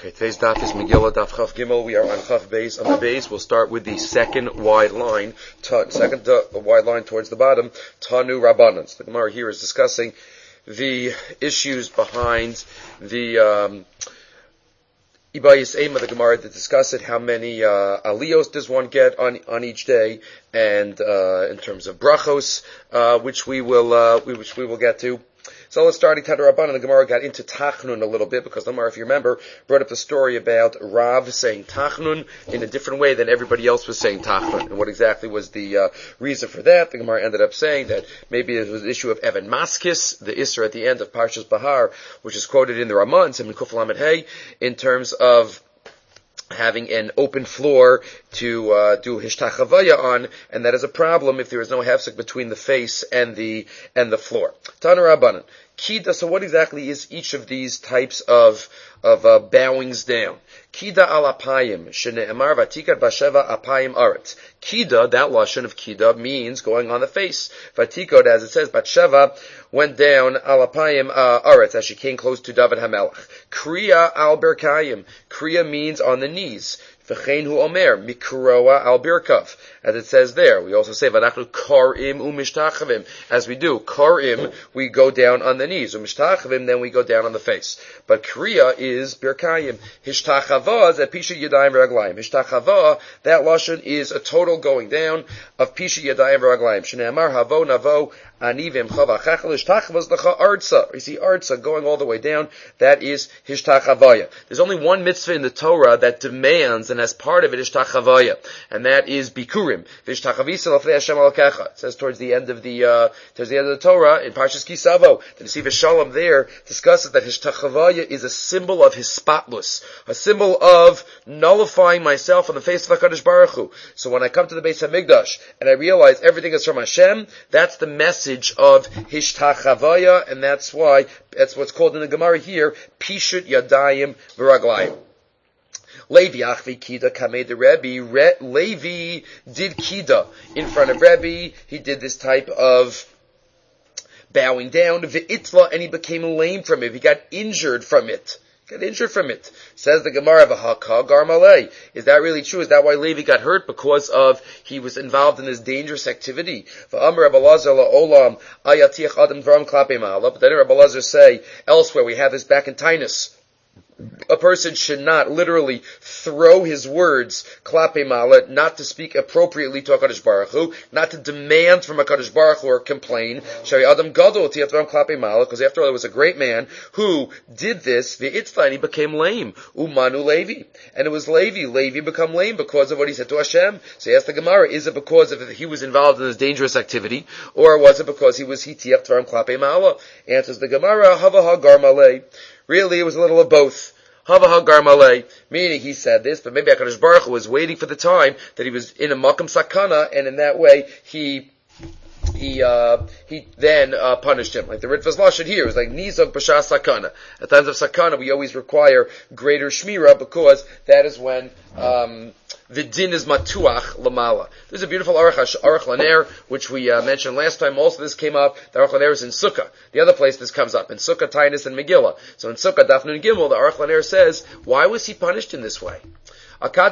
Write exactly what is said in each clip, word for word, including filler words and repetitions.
Okay, today's daf is Megillah, daf Chaf Gimel. We are on Chaf Beis. On the base, we'll start with the second wide line, ta, second uh, wide line towards the bottom, Tanu Rabbanan. So the Gemara here is discussing the issues behind the um, Ibayis Ema, the Gemara to discuss it, how many uh, aliyos does one get on on each day, and uh, in terms of brachos, uh, which we will uh, which we will get to. So let's start at Rabbanan. The Gemara got into Tachnun a little bit because the Gemara, if you remember, brought up the story about Rav saying Tachnun in a different way than everybody else was saying Tachnun. And what exactly was the uh, reason for that? The Gemara ended up saying that maybe it was the issue of Evan Maskis, the Isra at the end of Parshas Bahar, which is quoted in the Ramah, in Kuf Lamed Hey, in terms of having an open floor to uh, do hishtachavaya on, and that is a problem if there is no hefsek between the face and the and the floor. Tana Rabbanan. Kida, so what exactly is each of these types of of uh, bowings down? Kida al apayim, shene'emar vatikat basheva apayim aretz. Kida, that lashon of kida, means going on the face. Vatikot, as it says, Batsheva went down al apayim uh, aretz, as she came close to David HaMelech. Kriya al berkayim. Kriya means on the knees. V'chein hu omer, mikroa al birkav, as it says there. We also say, v'anachnu karim u'mishtachavim. As we do, karim, we go down on the knees. U'mishtachavim, then we go down on the face. But kriya is birkayim. Hishtachava is at pisha yadayim v'raglayim. Hishtachava, that lashon is a total going down of pisha yadayim v'raglayim. Shne'amar havo navo anivim chavachachal. Hishtachava is l'cha artza. You see artza going all the way down. That is hishtachavaya. There's only one mitzvah in the Torah that demands, and as part of it is hishtachavaya, and that is bikurim. V'hishtachavisa l'fnei Hashem alakecha. It says towards the end of the uh, towards the end of the Torah in Parshas Kisavo, the Nesiv Shalom there discusses that hishtachavaya is a symbol of hispatlus, a symbol of nullifying myself on the face of HaKadosh Baruch Hu. So when I come to the Beis HaMikdash and I realize everything is from Hashem, that's the message of hishtachavaya, and that's why that's what's called in the Gemara here pishut yadayim v'raglayim. Levi achvi kida kamei the Rebbe. Re, Levi did kida in front of Rebbe. He did this type of bowing down to v'itla, and he became lame from it. He got injured from it. Got injured from it. Says the Gemara, v'haka garmalei. Is that really true? Is that why Levi got hurt? Because of he was involved in this dangerous activity. V'amar Rabbi Lazar la'olam ayatiach adam dvaram klapei ma'ala. But then Rabbi Lazar say elsewhere we have this back in Tainus. A person should not literally throw his words, klape malet, not to speak appropriately to HaKadosh Baruch Hu, not to demand from HaKadosh Baruch Hu or complain. Shari Adam Gadol Tiatram klape malet, because after all, it was a great man who did this, v'itzla, and he became lame. Umanu Levi. And it was Levi. Levi become lame because of what he said to Hashem. So he asked the Gemara, is it because of he was involved in this dangerous activity, or was it because he was hitiach tvaram klape malet? Answers the Gemara, hava hagar malei. Really, it was a little of both. Hava hagar malei, meaning he said this, but maybe HaKadosh Baruch Hu was waiting for the time that he was in a makam sakana, and in that way he he uh he then uh punished him. Like the Ritva's lashon here, it was like nizog b'shas sakana. At times of sakana, we always require greater shmira because that is when um the din is matuach lamala. There's a beautiful Aruch Aruch Laner, which we uh, mentioned last time. Also, this came up. The Aruch Laner is in Sukkah. The other place this comes up in Sukkah, Tainus, and Megillah. So in Sukkah, Daf Nun Gimel, the Aruch Laner says, why was he punished in this way? So why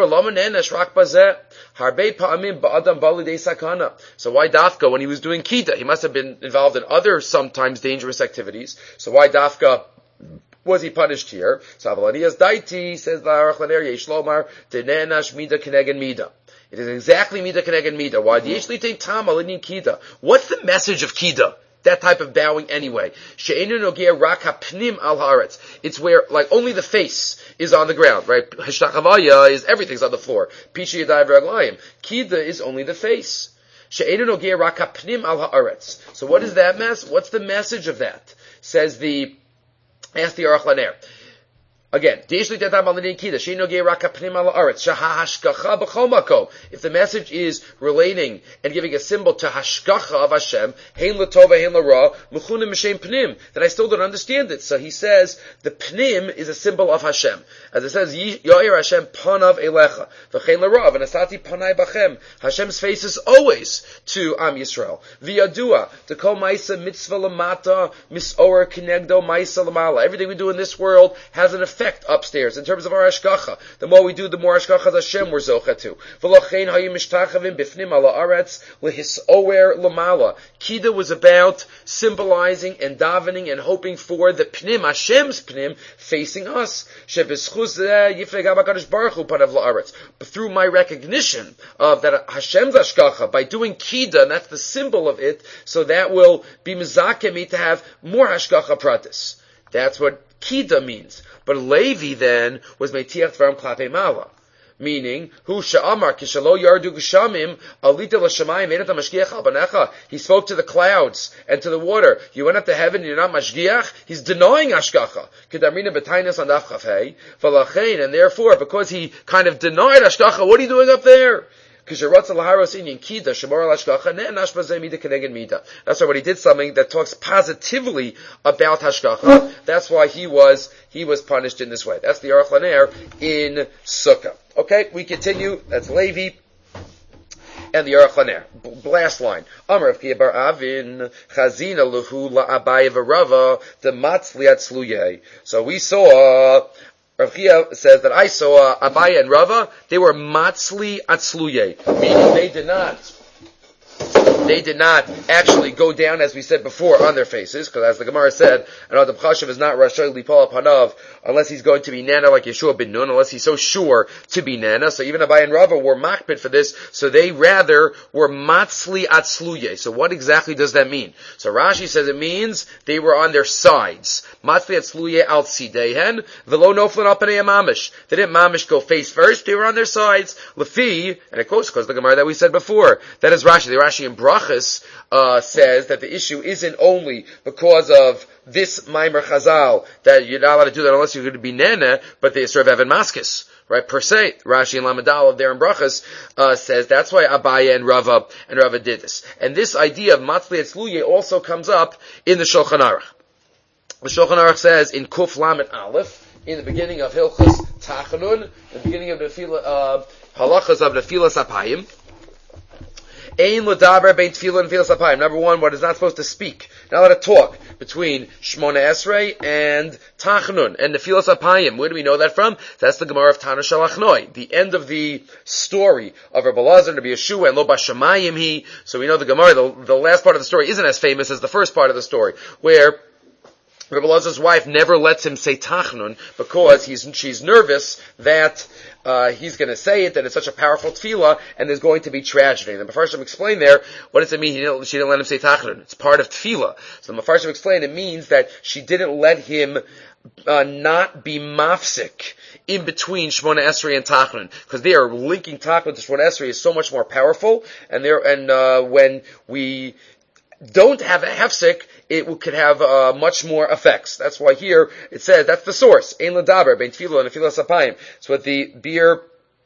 Dafka when he was doing Kida? He must have been involved in other sometimes dangerous activities. So why Dafka was he punished here? So Avalanias Daiti says the Aruch Laner Yesh Lomar Tenenash Mida Kenegen Mida. It is exactly Mida Kenegen Mida. Why the Yesh Litei Tam Alinin Kida? What's the message of Kida? That type of bowing anyway. She'enu Nogea Rak HaPnim Al Haaretz. It's where like only the face is on the ground, right? Hishtachavaya is everything's on the floor. Pisha Yadai V'Raglayim. Kida is only the face. She'enu Nogea Rak HaPnim Al Haaretz. So what is that mess? What's the message of that? Says the Ask the Aruch Laner. Again, if the message is relating and giving a symbol to hashgacha of Hashem, then I still don't understand it. So he says the pnim is a symbol of Hashem. As it says, Yair Hashem panav elecha, v'chein l'rav, and asati panai bachem. Hashem's face is always to Am Yisrael. V'yadua, to kol ma'isa mitzvah lamata, mis'or kinegdo ma'isa lamala. Everything we do in this world has an effect effect upstairs in terms of our hashgacha. The more we do, the more hashgacha Hashem we're zocha to. V'lochein hayu mishtachavim bifnim ala aretz lehisower lamala. Kida was about symbolizing and davening and hoping for the pnim, Hashem's pnim, facing us. Shebeschus yifleg HaKadosh Baruch Hu panav la'aretz. Through my recognition of that Hashem's hashgacha, by doing kida, and that's the symbol of it, so that will be mizakeh me to have more hashgacha pratis. That's what kida means. But Levi then was meitiach dvarim klape mala. Meaning, hu sha'amar kishalo yardu geshamim alita l'shamayim einat mashgiach al banecha. He spoke to the clouds and to the water. You went up to heaven and you're not mashgiach? He's denying hashgacha. Kedamrina b'tainas on daf chafei. V'lachein, and therefore, because he kind of denied hashgacha, what are you doing up there? That's why when he did something that talks positively about hashgacha, that's why he was he was punished in this way. That's the Aruch LaNer in Sukkah. Okay, we continue. That's Levi and the Aruch LaNer. Last line. Amar Rav Kiya bar Avin chazina luhu la'abaye v'rava d'matzli atzluyeh. So we saw. Rav Kiya says that I saw Abaya and Rava, they were matzli atzluye, meaning they did not, they did not actually go down, as we said before, on their faces, because as the Gemara said, an Adam Chashav is not Rashay Lipal Panav, unless he's going to be Nana like Yeshua ben Nun, unless he's so sure to be Nana. So even Abaya and Rava were makbid for this, so they rather were matzli atzluye. So what exactly does that mean? So Rashi says it means they were on their sides. Matzli atzluye al tzidehen, velo noflin al panei mamish. They didn't mamish go face first, they were on their sides. Lefi, and it quotes because the Gemara that we said before. That is Rashi. The Rashi in Brachas uh, says that the issue isn't only because of this Maimer Chazal, that you're not allowed to do that unless you're going to be Nene, but they serve Evan Maskis, right, per se. Rashi and Lamadal of there in Brachas uh, says that's why Abaya and Rava and Rava did this. And this idea of Matzli Etzluye also comes up in the Shulchan Aruch. The Shulchan Aruch says in Kuf Lamed Aleph, in the beginning of Hilchos Tachanun, the beginning of the uh, Halachas of the Filas Apayim, Ein l'daber bein tefillah and filas apayim. Number one, what is not supposed to speak, not allowed to talk between Shmona Esrei and Tachnun and the filas apayim. Where do we know that from? That's the Gemara of Tana Shalachnoi, the end of the story of Rabbi Elazar and Rabbi Yeshua and Lo Bashamayim He. So we know the Gemara, the, the last part of the story isn't as famous as the first part of the story, where Rabbi Elazar's wife never lets him say Tachnun because he's she's nervous that uh, he's going to say it, that it's such a powerful tefillah, and there's going to be tragedy. And the Mefarshim explained there, what does it mean? He didn't, she didn't let him say Tachnun. It's part of tefillah. So the Mefarshim explained it means that she didn't let him uh, not be mafsik in between Shmona Esrei and Tachnun, because they are linking Tachnun to Shmona Esrei is so much more powerful, and there and uh, when we don't have a hefsek, it could have uh, much more effects. That's why here it says that's the source. Ein l'daber bein tefillah and filas apayim. So what the beer,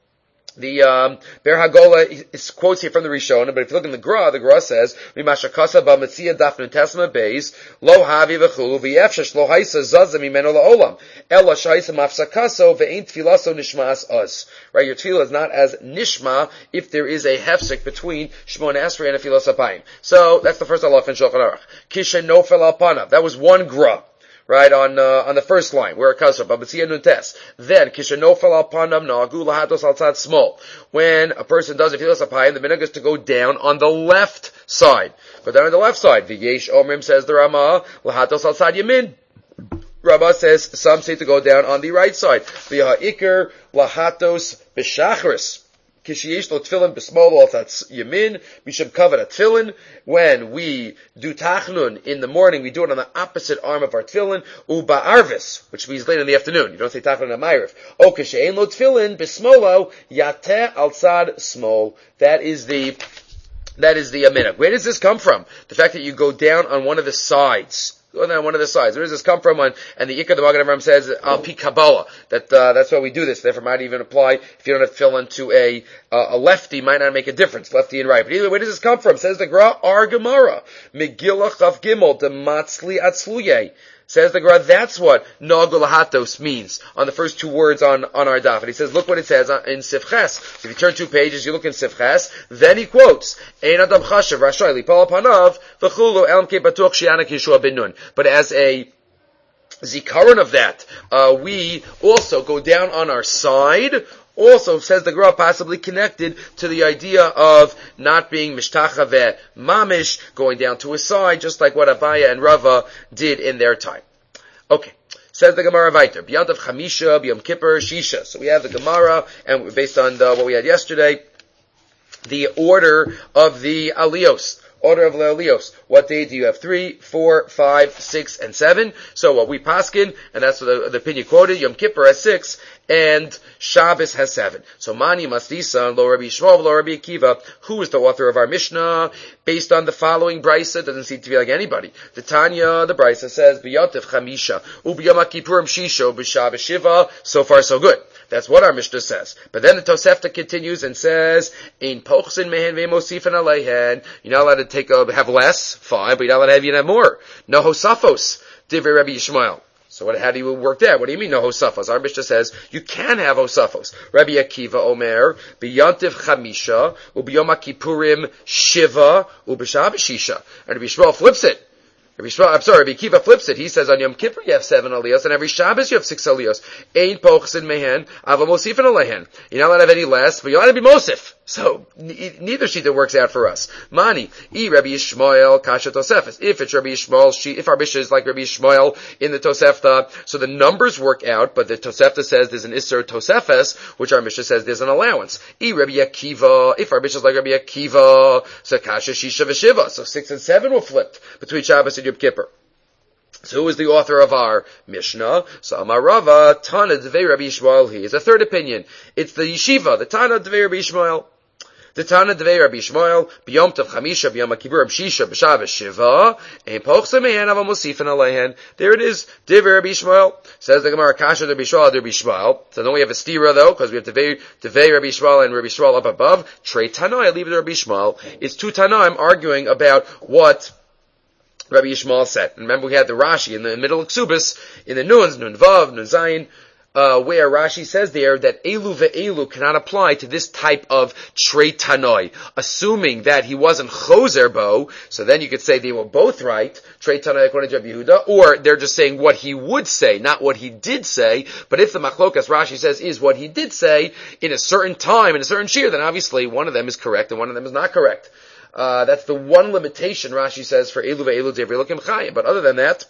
the um, Ber Hagola is quotes here from the Rishon, but if you look in the Gra, the Gra says Mimashakasa ba Metzia daf Nutesma beis lo havi v'chulu v'yefshesh lo haisa zaza mimeno la'olam ela shaisa mafsakaso ve'ein tfilaso nishmas us. Right, your tefillah is not as nishma if there is a hefsek between Shmona Esrei and a filas apayim. So that's the first halach in Shulchan Aruch. Kisha nofel al panav. That was one Gra. Right, on, uh, on the first line, where it comes from, Babatzia Nuntes. Then, Kishanofel al Panam Nagu Lahatos al Tzad Small. When a person does a Filas Apayim, the minhag is to go down on the left side. Go down on the left side. V'yesh Omrim, says the Ramah, Lahatos al Tzad Yamin. Rabbah says, some say to go down on the right side. V'yaha'ikr Lahatos B'shachris. Kishiyesh lo tefillin b'smol al tzad yamin misham kavod tefillin. When we do tachnun in the morning, we do it on the opposite arm of our tefillin. Uba arvis, which means late in the afternoon. You don't say tachnun on ma'ariv. O kishein lo tefillin b'smolo yateh al tzad smol. That is the that is the minhag. Where does this come from? The fact that you go down on one of the sides. Go down one of the sides. Where does this come from? On, and the Ikar, the Magen Avraham says, Al Pi Kabbalah. That, uh, that's why we do this. Therefore, might even apply if you don't have to fill into a, uh, a lefty, might not make a difference, lefty and right. But either way, where does this come from? Says the Gra, Ar Gemara. Megillah Chav Gimel, de Matzli Atzluye. Says the Gra, that's what Nagul Hatos means on the first two words on, on our daf. And he says, look what it says in Sifches. So if you turn two pages, you look in Sifches, then he quotes, Ein Adam Chashav, Rashai, Lipal Panav, V'chulu, Elam Ke Batuch, Shianak Yeshua Ben Nun. But as a zikaron of that, uh, we also go down on our side. Also, says the Gemara, possibly connected to the idea of not being mishtachaveh mamish, going down to a side, just like what Abaya and Rava did in their time. Okay. Says the Gemara Vayter, B'yom Tov Chamisha, B'yom Kippur, Shisha. So we have the Gemara, and based on the, what we had yesterday, the order of the Alios. Order of the Alios. What day do you have? Three, four, five, six, and seven. So what we paskin, and that's what the, the opinion quoted, Yom Kippur has six, and Shabbos has seven. So Mani Masdisa, Lo Rabbi Shmuel, Lo Rabbi Akiva, who is the author of our Mishnah, based on the following brisa, doesn't seem to be like anybody. The Tanya, the brisa says, B'yotev Chamisha, U'b'yom HaKippurim Shisho, B'Shabbos Shiva, so far so good. That's what our Mishnah says. But then the Tosefta continues and says, Ein pochsin mehen ve'mosifan aleihen. You're not allowed to take a, have less, fine, but you're not allowed to have, you have more. No hosafos, divrei Rabbi Yishmael. So what, how do you work that? What do you mean no hosafos? Our Mishnah says, you can have hosafos. Rabbi Akiva Omer, B'yantiv Chamisha, U'b'yom HaKippurim Shiva, U'b'Shabbos Shisha. And Rabbi Yishmael flips it. I'm sorry, Rabbi Akiva flips it. He says on Yom Kippur you have seven aliyos, and every Shabbos you have six aliyos. Ein pochsin mehen, ava mosifin alehen. You're not allowed to have any less, but you're allowed to be mosif. So, neither shita works out for us. Mani, I Rabbi Yishmael, kasha tosefes. If it's Rabbi Yishmael, if our Mishnah is like Rabbi Yishmael in the Tosefta, so the numbers work out, but the Tosefta says there's an Isser Tosefes, which our Mishnah says there's an allowance. I Rabbi Akiva, if our Mishnah is like Rabbi Akiva, so kasha shisha v'shiva. So six and seven were flipped between Shabbos and Yom Kippur. So who is the author of our Mishnah? So Amar Rava, Tana Devei Rabbi Yishmael, he is a third opinion. It's the Yeshiva, the Tana Devei Rabbi Yishmael. The Tana Devei Rabbi Yishmael, B'yom Tov Chamisha, B'yom HaKippurim Shisha, B'Shabbos Shiva, Ein pochsin mehen ava mosifin alehen. There it is, Devei Rabbi Yishmael. Says the Gemara, Kasha Rabbi Yishmael, Rabbi Yishmael. So don't we have a stira though, because we have Devei, Devei Rabbi Yishmael and Rabbi Yishmael up above. Trei Tanoi, I leave it to Rabbi Yishmael. It's two Tanoim arguing about what Rabbi Yishmael said. And remember we had the Rashi in the middle of Ksubis, in the Nuns, Nun Vav, Nun Zayin, uh, where Rashi says there that Elu ve'elu cannot apply to this type of Trei Tanoi, assuming that he wasn't Choser Bo, so then you could say they were both right, Trei Tanoi according to Rabbi Yehuda, or they're just saying what he would say, not what he did say, but if the Machlokas Rashi says is what he did say, in a certain time, in a certain shir, then obviously one of them is correct and one of them is not correct. Uh, that's the one limitation Rashi says for Elu ve'elu Devrei Elokim Chayim. But other than that,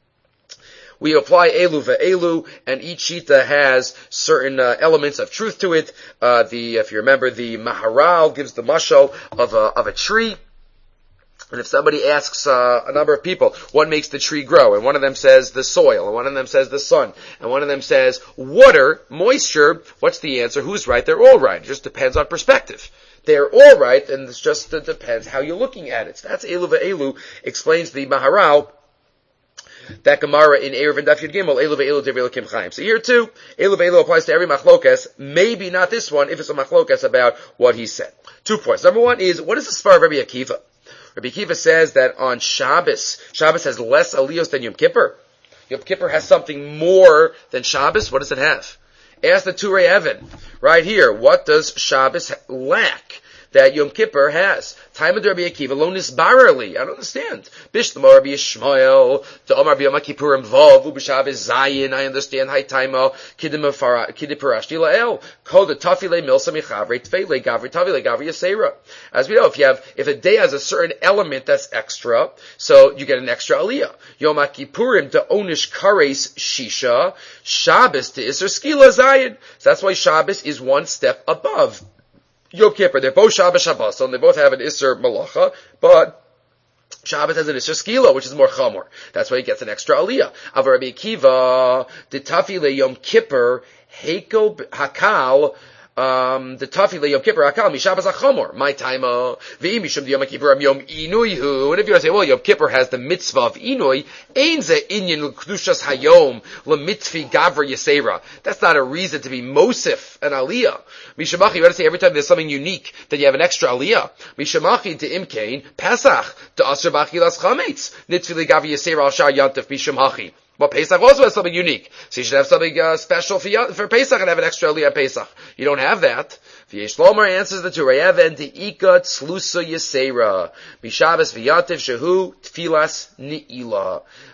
we apply Elu ve'elu, and each shita has certain uh, elements of truth to it. Uh, the, if you remember, the Maharal gives the mashal of a, of a tree. And if somebody asks uh, a number of people, what makes the tree grow? And one of them says the soil, and one of them says the sun, and one of them says water, moisture, what's the answer? Who's right? They're all right. It just depends on perspective. They're all right, and it just it depends how you're looking at it. So that's Elu ve'elu, explains the Maharal, that Gemara in Erev and Daf Yud Gimel, Elu ve'elu Devrei Elokim Chayim. So here too, Elu ve'elu applies to every machlokas, maybe not this one, if it's a machlokas about what he said. Two points. Number one is, what is the spar of Rabbi Akiva? Rabbi Akiva says that on Shabbos, Shabbos has less aliyos than Yom Kippur. Yom Kippur has something more than Shabbos. What does it have? Ask the Turei Even right here. What does Shabbos lack that Yom Kippur has? Time of Rabbi Akiva, lo nisbarali. I don't understand. Bishlam Rabbi Yishmael, to Omar B'yom HaKippurim Vav, U'b'Shabbos Zayin. I understand. Hay Taima, Kidim Parashti La'el, Kol the Tafile Milsa Michavre Tfeile Gavri Tavile Gavri Yasera. As we know, if you have, if a day has a certain element that's extra, so you get an extra aliyah. Yom HaKippurim to Onish Kares Shisha, Shabbos to Isser Skila Zayin. So that's why Shabbos is one step above Yom Kippur. They're both Shabbos Shabbos, and they both have an Isser Malacha, but Shabbos has an Isser Skila, which is more Chamor. That's why he gets an extra Aliyah. Av Rabbi Akiva, the Tafi le Yom Kippur, Heiko Hakal, um, the Tafi le Yom Kippur Hakal, Mishabbos HaChamor. My time, V'im Mishum Yom Kippur Yom Inuihu. And if you're going to say, well, Yom Kippur has the mitzvah of Inui, Ein ze inyan l'kedushas hayom, l'mitfi gavra yasera. That's not a reason to be Mosif an Aliyah. Mishamachi, you got to say every time there's something unique, that you have an extra Aliyah. Mishamachi to Imkain, Pesach, to Asr B'achilas Chametz, Nitzvi l'gavra yasera al shar yantef Mishamachi. Well, Pesach also has something unique. So you should have something uh, special for, for Pesach and have an extra Aliyah Pesach. You don't have that. V'yesh Lomar answers the Turei Even, De'ika tzlusa yasera. Mishabes v'yantiv shehu tfilas ni'ila.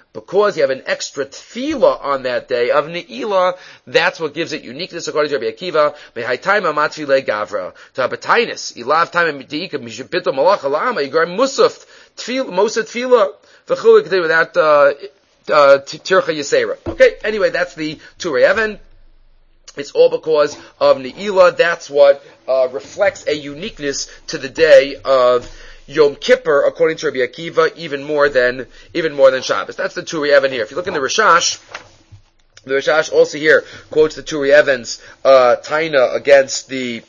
because you have an extra tefillah on that day of Ne'ilah, that's what gives it uniqueness according to Rabbi Akiva. Mehaitayma matfilei gavra. To have a tainus. Ilav time deika mishipito malach alama. You grab musaf tefillah, mosa tefillah. V'chulik without uh, uh, tircha yisera. Okay. Anyway, that's the Turei Even. It's all because of Ne'ilah. That's what uh, reflects a uniqueness to the day of Yom Kippur, according to Rabbi Akiva, even more than even more than Shabbos. That's the Turei Even here. If you look in the Rishash, the Rishash also here quotes the Turei Even's uh, Taina against the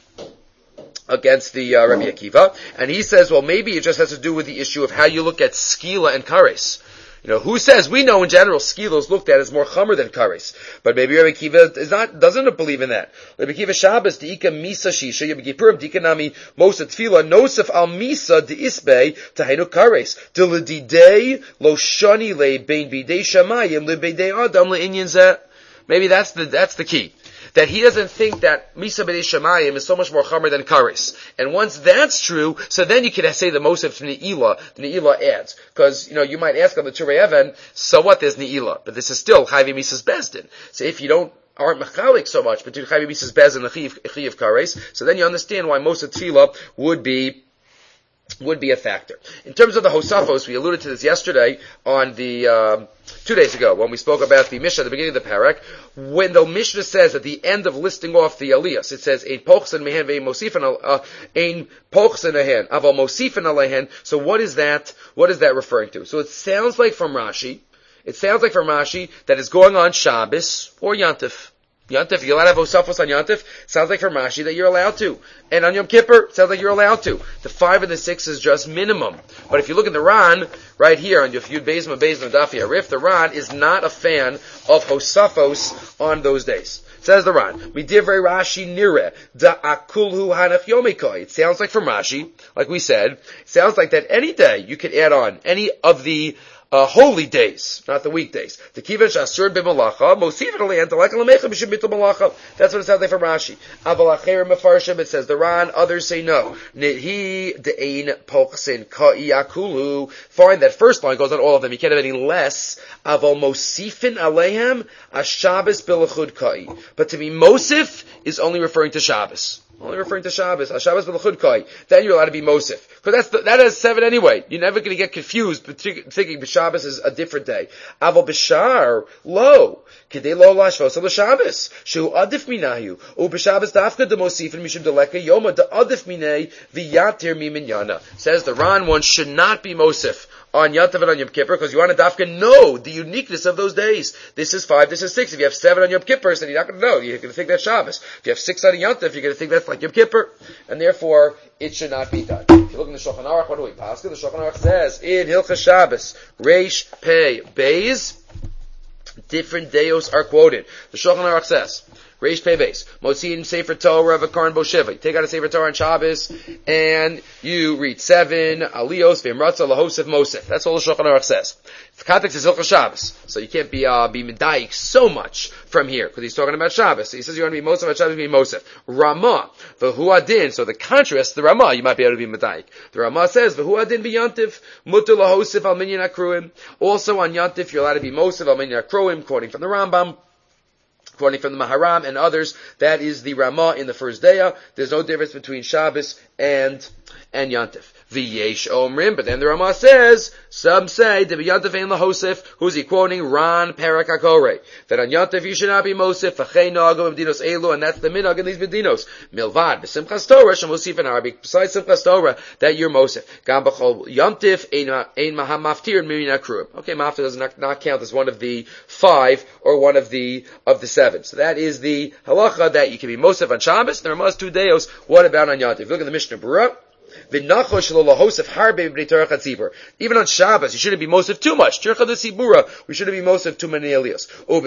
against the uh, Rabbi Akiva, and he says, well, maybe it just has to do with the issue of how you look at skila and kares. You know, who says, we know in general, skila is looked at as more chamer than kares. But maybe Rabbi Akiva is not, doesn't believe in that. Rabbi Akiva Shabbos, di'ika misa shisha, Yom Kippurim, di'ika nami mosa tefila, nosef al misa de'isbei, taheinu kares. Dilididei, lo shani le bein bidei shamayim, le beidei adam le inyan zeh. Maybe that's the, that's the key. That he doesn't think that Misa B'dei Shamayim is so much more chamer than Karis. And once that's true, so then you can say the Mosef to Ne'ilah, the Ne'ilah adds. Because, you know, you might ask on the Turei Even, so what, there's Ne'ilah. But this is still Chayvi Mises Bezdin. So if you don't, aren't mechalik so much between Chayvi Mises Bezdin and Chiv Karis, so then you understand why most of Tefillah would be would be a factor. In terms of the Hosafos, we alluded to this yesterday on the, um, two days ago, when we spoke about the Mishnah at the beginning of the parak, when the Mishnah says at the end of listing off the Aliyas, it says, Ein pochsen mehen ve'ein mosifan, uh, Ein pochsen ahen, aval mosifan alehen. So what is that, what is that referring to? So it sounds like from Rashi, it sounds like from Rashi that it's going on Shabbos or Yantif. Yantif, you're allowed to have Osafos on Yantif. Sounds like from Rashi that you're allowed to. And on Yom Kippur, sounds like you're allowed to. The five and the six is just minimum. But if you look at the Ran, right here, on Yud Beis Ma Beis Nadafi Arif, the Ran is not a fan of Hosafos on those days. Says the Ran, Midivrei Rashi nire da akulhu hanach yomikoi. It sounds like from Rashi, like we said, it sounds like that any day you could add on any of the Uh, holy days, not the weekdays. The kivan shasur b'malacha, mosifin alei antalek alamecha b'shim bitul malacha. That's what it sounds like from Rashi. Aval acher mefarshim, it says the Ran, others say no. Nehi de'ein pochsin ka'iyakulu. Fine, that first line goes on all of them. You can't have any less. Aval mosifin aleihem, ashabes b'lechud ka'i. But to be mosif is only referring to Shabbos. Only referring to Shabbos. Shabbos b'lechud kai. Then you're allowed to be Mosif. Because that's the, that has seven anyway. You're never going to get confused thinking Shabbos is a different day. Aval b'shar, lo. K'dei lo lashvos al Shabbos. Shehu adif minayu. U b'Shabbos dafka de Mosifin mishum deleka yoma de adif minei v'yatir miminyana. Says the Ran, one should not be Mosif on Yantav and on Yom Kippur, because you want to dafka know the uniqueness of those days. This is five, this is six. If you have seven on Yom Kippur, then you're not going to know. You're going to think that's Shabbos. If you have six on Yantav, you're going to think that's like Yom Kippur. And therefore, it should not be done. If you look in the Shulchan Aruch, what do we pass? The Shulchan Aruch says, in Hilchas Shabbos, Reish, Pei, Beis, different deos are quoted. The Shulchan Aruch says, Reish Pei Beis, Motziin Sefer Torah v'Karan Boshiva. You take out a Sefer Torah on Shabbos, and you read seven, Aliyos, V'imratza, Lahosef, Mosef. That's all the Shulchan Aruch says. The context is Hilchas Shabbos. So you can't be, uh, be medayik so much from here, because he's talking about Shabbos. So he says you want to be Mosef on Shabbos, be Mosef. Ramah, V'hu Adin. So the contrast, the Ramah, you might be able to be medayik. The Ramah says, V'hu Adin v'yantiv, Mutter Lahosef al Minyan Akruim. Also on Yantif, you're allowed to be Mosef al Minyan Akruim, quoting from the Rambam. According from the Maharam and others, that is the Ramah in the first day. There's no difference between Shabbos and and Yantif. V'yesh omrim, but then the Ramah says, some say, the Yantif ein lahosef. Who's he quoting? Ran Perak HaKorei. That on Yantif you should not be Mosef, v'chei nagam b'dinos elu, and that's the minhag in these b'dinos. Milvad, b'simchas Torah, shemosif in Arabic, besides simchas Torah, that you're Mosef. Gam b'chol Yantif, ein maham maftir, min akruim. Okay, maftir does not, not count as one of the five, or one of the, of the seven. So that is the halacha that you can be Mosef on Shabbos, there are must two deos. What about on Yantif? Look at the Mishnah Berurah. Even on Shabbos, you shouldn't be Mosef too much. We shouldn't be Mosef too many Elias.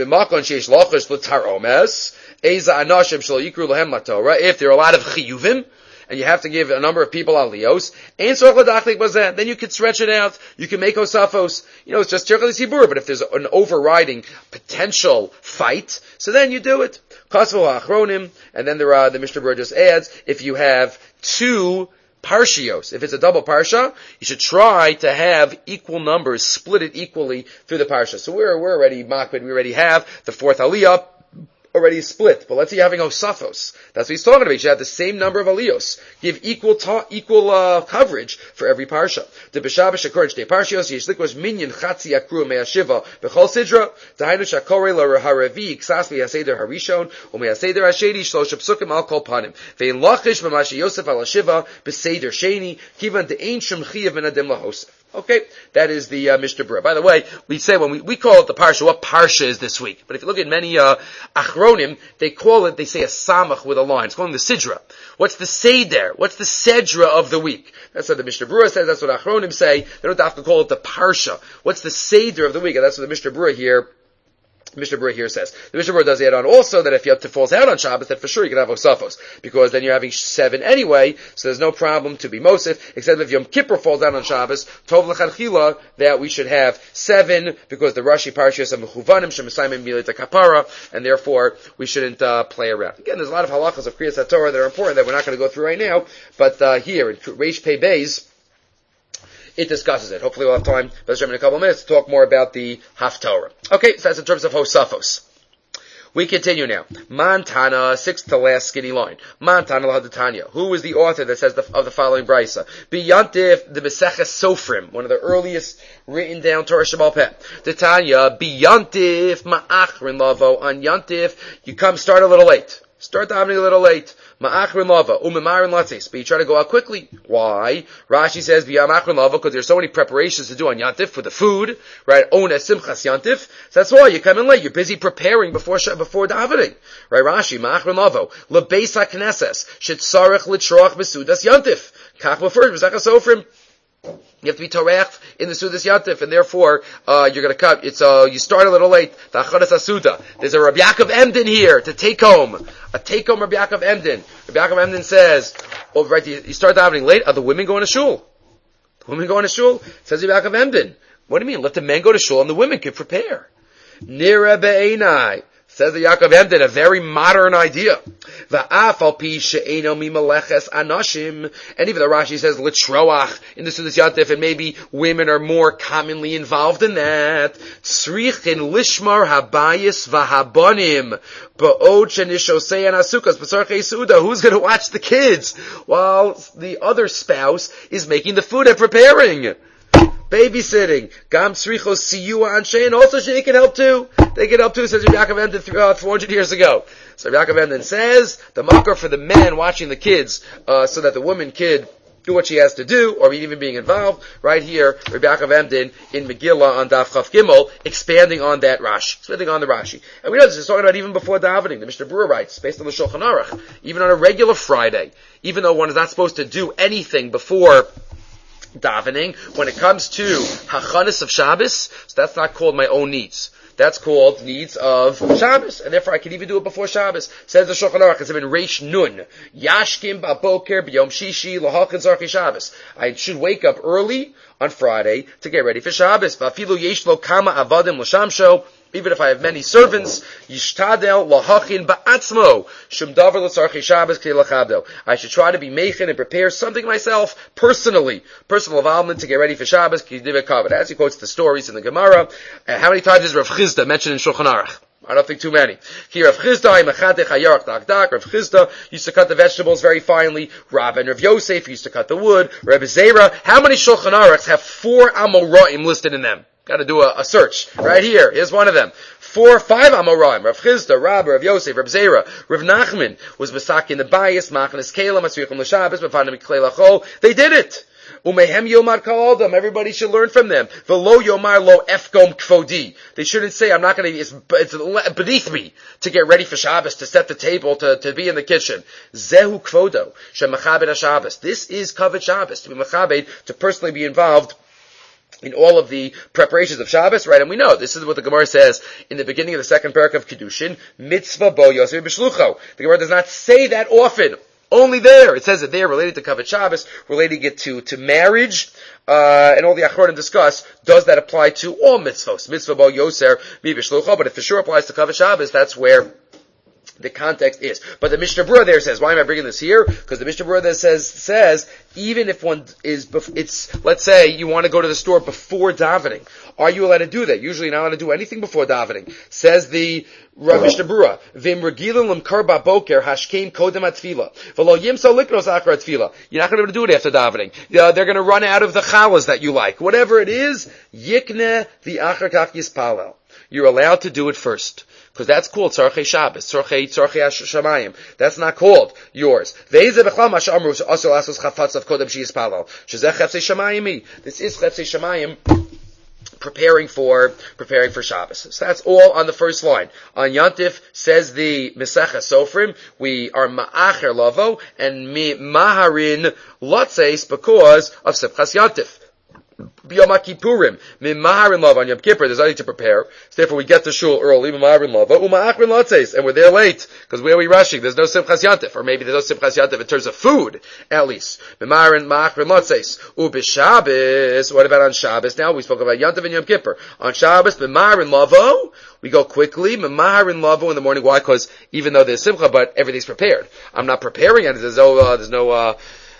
If there are a lot of chiyuvim, and you have to give a number of people aliyos, then you could stretch it out. You can make osafos. You know, it's just tircha d'sibura, but if there's an overriding potential fight, so then you do it. And then there are, the Mishnah Berurah just adds, if you have two parshios. If it's a double parsha, you should try to have equal numbers, split it equally through the parsha. So we're, we're already makbid, we already have the fourth aliyah already split. But let's say you're having osafos. That's what he's talking about. You should have the same number of aliyos. Give equal ta- equal uh, coverage for every parsha. The b'shabash according to parshios yishlikos minyan chatzi akru me'ashiva b'chol sidra dahainu shakore la haravi ksas me'aseder harishon u'me'aseder hasheni shlosh psukim al kol panim ve'in lachish b'mashi yosef al hashiva b'seder sheni kivan de'ein shum chiyav v'nadim lahosef. Okay, that is the uh, Mishnah Berurah. By the way, we say when we, we call it the parsha, what parsha is this week? But if you look at many uh, achronim, they call it, they say a samach with a line. It's called the sidra. What's the seder? What's the sedra of the week? That's what the Mishnah Berurah says. That's what achronim say. They don't have to call it the parsha. What's the seder of the week? And that's what the Mishnah Berurah here Mishnah Berurah here says. The Mishnah Berurah does add on also that if Yom Tov falls out on Shabbos, that for sure you can have Osafos, because then you're having seven anyway, so there's no problem to be Mosif, except if Yom Kippur falls out on Shabbos, Tov L'Chadchila, that we should have seven, because the Rashi Parshiyos are Mechuvanim, Shemasayim Milit Kapara, and therefore we shouldn't uh, play around. Again, there's a lot of halachas of Kriyas HaTorah that are important that we're not going to go through right now, but uh, here in Reish Pei Beis, it discusses it. Hopefully we'll have time, in a couple of minutes, to talk more about the Haftorah. Okay, so that's in terms of Hosafos. We continue now. Mantana, sixth to last skinny line. Mantana L'Hadatanya. Who is the author that says the, of the following brisa? Biyantif, the Meseches Sofrim, one of the earliest written down Torah Shebal Peh. The Tanya, Biyantif Ma'achrin Lavo. On Yantif, you come start a little late. Start davening a little late. Ma'achrin lava, umemarin latzis. But you try to go out quickly. Why? Rashi says, v'yamachrin lava, because there's so many preparations to do on Yantif for the food, right? Ona simchas Yantif. So that's why you come in late. You're busy preparing before before davening, right? Rashi, ma'achrin lava, lebeis ha'knesses, shetzarech litroach besudas Yantif. Kach b'first, b'sachas ofrim. You have to be torech in the Sudas Yantif, and therefore, uh, you're gonna cut, it's, uh, you start a little late. The Achadas Asuda. There's a Rabbi Yaakov Emden here to take home. A take home Rabbi Yaakov Emden. Rabbi Yaakov Emden says, oh, right, you, you start davening late, are the women going to shul? The women going to shul? Says Rabbi Yaakov Emden. What do you mean? Let the men go to shul and the women can prepare. Nira be'enai. Says the Yaakov Emden, a very modern idea. And even the Rashi says, Litroach, in the Sudas Yantif, and maybe women are more commonly involved in that. Tzrichin lishmar habayis v'habonim, ba'od shenishosei an asukas, b'sarchei suda. Who's going to watch the kids while the other spouse is making the food and preparing? Babysitting. Gam tzrichos siyua anshein. Also, they can help too. They can help too, says Rabbi Yaakov Emden uh, four hundred years ago. So Rabbi Yaakov Emden says, the makar for the man watching the kids, uh, so that the woman kid do what she has to do, or even being involved. Right here, Rabbi Yaakov Emden in Megillah on Daf Chaf Gimel, expanding on that Rashi, expanding on the Rashi. And we know this is talking about even before davening. The Mishnah Berurah writes, based on the Shulchan Aruch, even on a regular Friday, even though one is not supposed to do anything before davening, when it comes to hachanis of Shabbos, so that's not called my own needs. That's called needs of Shabbos, and therefore I can even do it before Shabbos. Says the Shulchan Aruch, it's in Reish Nun, Yashkim ba'boker b'yom shishi l'halchin zarchi Shabbos. I should wake up early on Friday to get ready for Shabbos. V'afilu yesh lo kama avadim l'shamsho. Even if I have many servants, yishtadel lahachin ba'atzmo shum davar l'tzarchei Shabbos k'dei lachabdo. I should try to be meichin and prepare something myself personally, personal involvement to get ready for Shabbos k'dei kavod. As he quotes the stories in the Gemara, uh, how many times is Rav Chizda mentioned in Shulchan Aruch? I don't think too many. Here, Rav Chizda, Imachatech Hayarach Dak Dak. Rav Chizda used to cut the vegetables very finely. Rav and Rav Yosef used to cut the wood. Rabbi Zera. How many Shulchan Aruchs have four Amoraim listed in them? Got to do a, a search right here. Here's one of them. Four, five Amoraim. Rav Chizda, Rav, Rav Yosef, Rav Zera. Rav Nachman was Masak in the Bayis, Machanes Kalim, Masrichim L'Shabbos, Mafanim Klei Lachol. They did it. Umehem Yomar Ka'aldam. Everybody should learn from them. V'lo Yomar Lo Efkom Kfodi. They shouldn't say, I'm not going to, it's, it's beneath me to get ready for Shabbos, to set the table, to, to be in the kitchen. Zehu Kvodo. Shemachabed HaShabbos. This is Kavod Shabbos. To be Machabed, to personally be involved in all of the preparations of Shabbos, right? And we know, this is what the Gemara says in the beginning of the second parak of Kedushin, Mitzvah Bo Yosef B'Shlucho. The Gemara does not say that often. Only there. It says that they are related to Kavod Shabbos, relating it to, to marriage, uh, and all the Achronim discuss, does that apply to all mitzvahs? Mitzvah Bo Yoser Mi B'Shlucho, but it for sure applies to Kavod Shabbos, that's where the context is. But the Mishnah Berurah there says, why am I bringing this here? Because the Mishnah Berurah there says, says, even if one is, it's, let's say you want to go to the store before davening. Are you allowed to do that? Usually you're not allowed to do anything before davening. Says the Mishnah Berurah, Vim regilim lemkar baboker hashkein kodem atfila. V'lo yimsa likros achar atfila. You're not going to be able to do it after davening. Uh, they're going to run out of the challahs that you like. Whatever it is, yikne the achar kach yispalel. You're allowed to do it first. Because that's called Tzarchei Shabbos, Tzarchei Tzarchei Shamayim. That's not called yours. This is Chefzei Shamayim, preparing for preparing for Shabbos. So that's all on the first line. On Yantif, says the Mesechah Sofrim, we are Ma'acher Lavo and Mi Maharin Lotzeis because of Simchas Yantif. B'Yom HaKippurim, Mimaharin Lava on Yom Kippur, there's nothing to prepare. So therefore we get to shul early, Mimaharin Lava, Uma'achrin Lotzeis, and we're there late, because where are we rushing? There's no Simchas Yantif, or maybe there's no Simchas Yantif in terms of food, at least. Mimaharin, Ma'achrin Lotzeis. U'b'Shabbos, what about on Shabbos now? We spoke about Yantif and Yom Kippur. On Shabbos, Mimaharin Lavo, we go quickly, Mimaharin Lavo in the morning. Why? Because even though there's Simcha, but everything's prepared. I'm not preparing it, there's no, uh, there's no, uh,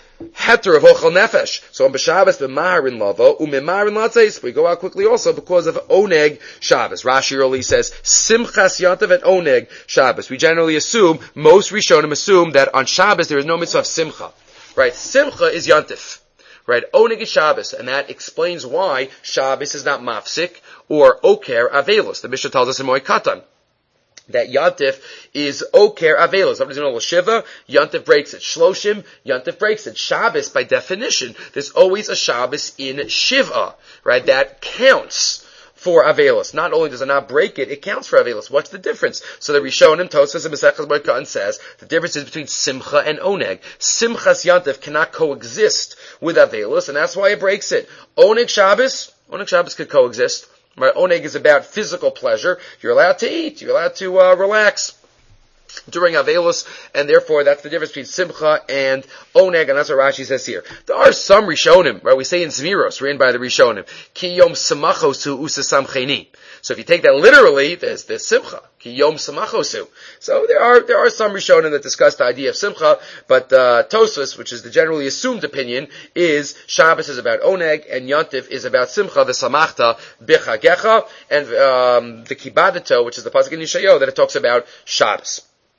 Heter of Ochel Nefesh. So on B'Shabbos, the Maharin Lavo, U'Mimaharin Latzeis, we go out quickly also because of Oneg Shabbos. Rashi early says, Simchas Yantav and Oneg Shabbos. We generally assume, most Rishonim assume that on Shabbos there is no mitzvah of Simcha. Right? Simcha is Yantif. Right? Oneg is Shabbos, and that explains why Shabbos is not Mafsik or Oker Avelos. The Mishnah tells us in Moed Katan that Yantif is Oker Avelos. Somebody's going to Shiva, Yantif breaks it. Shloshim, Yantif breaks it. Shabbos, by definition, there's always a Shabbos in Shiva, right? That counts for Avelos. Not only does it not break it, it counts for Avelos. What's the difference? So the Rishonim, Tosfos, and Mesechas Moed Katan says the difference is between Simcha and Oneg. Simchas Yantif cannot coexist with Avelos, and that's why it breaks it. Oneg Shabbos, Oneg Shabbos could coexist. Right, Oneg is about physical pleasure. You're allowed to eat. You're allowed to uh, relax during Avelos, and therefore that's the difference between Simcha and Oneg, and that's what Rashi says here. There are some Rishonim, right? We say in Zmiros, written by the Rishonim, Ki Yom Samachosu Usasamcheni. So if you take that literally, there's there's Simcha. Ki Yom Samachosu. So there are there are some Rishonim that discuss the idea of Simcha, but uh, Tosfos, which is the generally assumed opinion, is Shabbos is about Oneg and Yantif is about Simcha, the Samachta Bichagecha, and um, the Kibadato, which is the pasuk in Yeshayahu that it talks about Shabbos.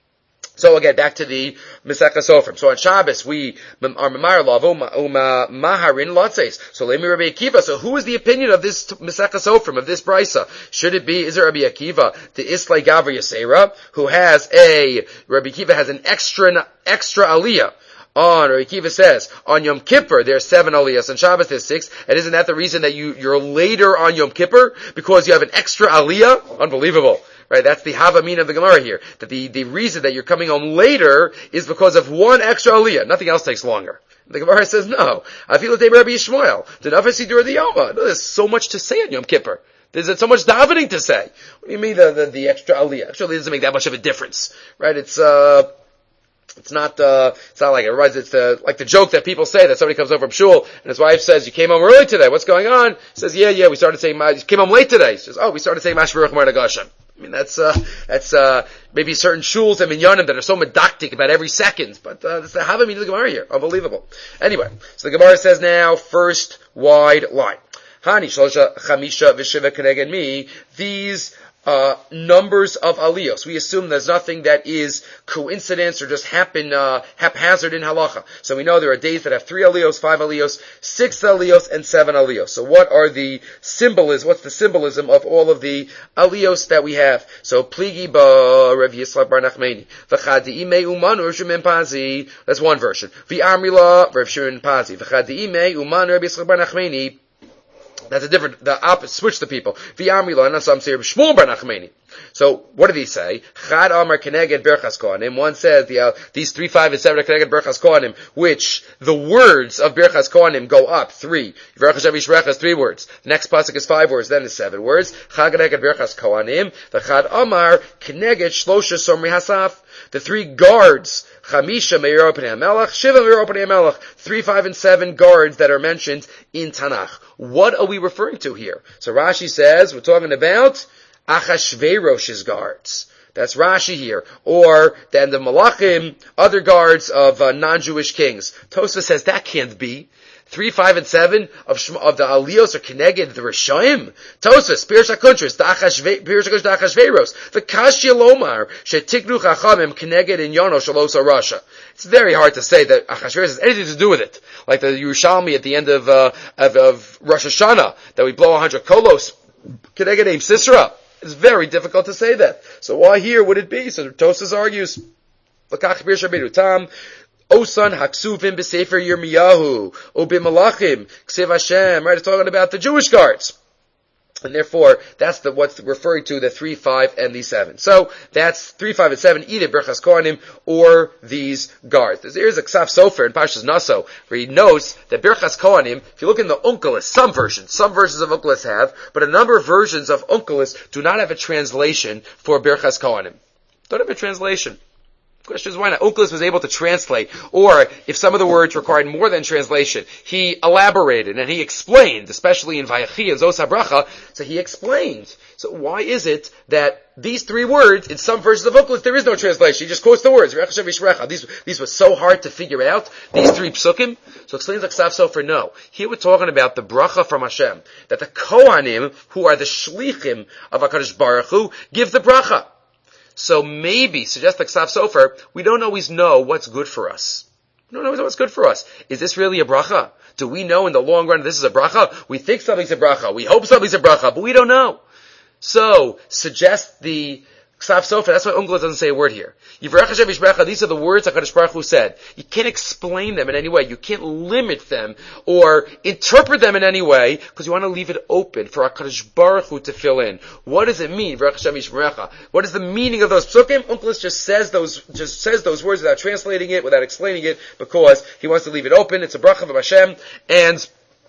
So again, back to the Mesechah Sofrim. So on Shabbos, we are Memar Lavo, Maharin Lotzeis. So let me Rabbi Akiva. So who is the opinion of this Mesechah Sofrim, of this Brisa? Should it be, is it Rabbi Akiva, the Islay Gavri Yasera, who has a, Rabbi Akiva has an extra, extra aliyah? On, or Akiva says, on Yom Kippur, there's seven aliyahs, on Shabbos there's six, and isn't that the reason that you, you're later on Yom Kippur? Because you have an extra aliyah? Unbelievable. Right, that's the Havamin of the Gemara here. That the, the reason that you're coming home later is because of one extra aliyah. Nothing else takes longer. The Gemara says, no. I feel that Rabbi Yishmael. The Nafasidur the Yoma. No, there's so much to say on Yom Kippur. There's so much davening to say. What do you mean the, the, the extra aliyah? Actually, it doesn't make that much of a difference. Right, it's, uh, It's not, uh, it's not like it. It's uh, like the joke that people say that somebody comes home from shul and his wife says, "You came home early today. What's going on?" He says, "Yeah, yeah, we started saying, you came home late today." He says, "Oh, we started saying Mashvirach Mar Nagashim." I mean, that's, uh, that's, uh, maybe certain shuls and minyanim that are so medactic about every second, but, uh, that's the Havamim of the Gemara here. Unbelievable. Anyway, so the Gemara says now, first wide line. Hani shlosha chamisha v'shiva keneged mi, these, Uh, numbers of aliyos. We assume there's nothing that is coincidence or just happen, uh, haphazard in halacha. So we know there are days that have three aliyos, five aliyos, six aliyos, and seven aliyos. So what are the symbolism, what's the symbolism of all of the aliyos that we have? So, pligi ba Rav Yitzchak bar Nachmani. V'chadi'imei umanu Rav Shimon Pazi. That's one version. V'amrila Rav Shimon Pazi. V'chadi'imei umanu Rav Yitzchak bar Nachmani. That's a different, the opposite, switch the people. V'yamrila, and some say Shmuel bar Nachmani. So, what did he say? Chad Amar Keneged Berchas Kohanim. One says the, uh, these three, five, and seven are Keneged Berchas Kohanim, which the words of Berchas Kohanim go up three. Berchas Avishrecha is three words. The next pasuk is five words, then is seven words. Chad Keneged Berchas Kohanim. The Chad Amar Keneged Shlosha Somri Hasaf. The three guards, Chamisha Meir Openei HaMelech, Shiva Meir Openei HaMelech, three, five, and seven guards that are mentioned in Tanakh. What are we referring to here? So Rashi says, we're talking about Achashverosh's guards. That's Rashi here. Or then the Malachim, other guards of uh, non-Jewish kings. Tosfos says that can't be. Three, five, and seven of of the Aliyos are connected the Rishayim. Tosfos, Pirush HaKuntris, Pirush HaKuntris, Achashveros, the Kashya Lomar, Shetiknu Chachamim connected in Yono Shalosa Rasha. It's very hard to say that Achashveros has anything to do with it. Like the Yerushalmi at the end of uh, of, of Rosh Hashanah, that we blow a hundred kolos, connected name Sisera. It's very difficult to say that. So why here would it be? So Tosfos argues, L'kach Pirush Rabbeinu Tam, Osan Haksuvim b'Sefer Yirmiyahu, O b'Malachim, Ksev Hashem, right? It's talking about the Jewish guards. And therefore, that's the, what's referring to the three, five, and the seven. So, that's three, five, and seven, either Birchas Kohanim or these guards. There's a Ksaf Sofer in Parshas Naso, where he notes that Birchas Kohanim, if you look in the Onkelos, some versions, some versions of Onkelos have, but a number of versions of Onkelos do not have a translation for Birchas Kohanim. Don't have a translation. The question is why not? Onkelos was able to translate, or if some of the words required more than translation, he elaborated and he explained, especially in Vayechi and Zos HaBracha, so he explained. So why is it that these three words, in some versions of Onkelos, there is no translation, he just quotes the words, these, these were so hard to figure out, these three psukim, so explains like Ksaf Sofer, no. Here we're talking about the bracha from Hashem, that the Kohanim, who are the shlichim of HaKadosh Baruch Hu, give the bracha. So maybe, suggests like Ksaf Sofer, we don't always know what's good for us. We don't always know what's good for us. Is this really a bracha? Do we know in the long run this is a bracha? We think something's a bracha. We hope something's a bracha, but we don't know. So, suggest the Ksaf Sofer, that's why Onkelos doesn't say a word here. Yivrach Hashem Yishmerecha, these are the words HaKadosh Baruch Hu said. You can't explain them in any way. You can't limit them or interpret them in any way because you want to leave it open for HaKadosh Baruch Hu to fill in. What does it mean, Yivrach Hashem Yishmerecha? What is the meaning of those psukim? Onkelos just says those, just says those words without translating it, without explaining it, because he wants to leave it open. It's a bracha from Hashem, and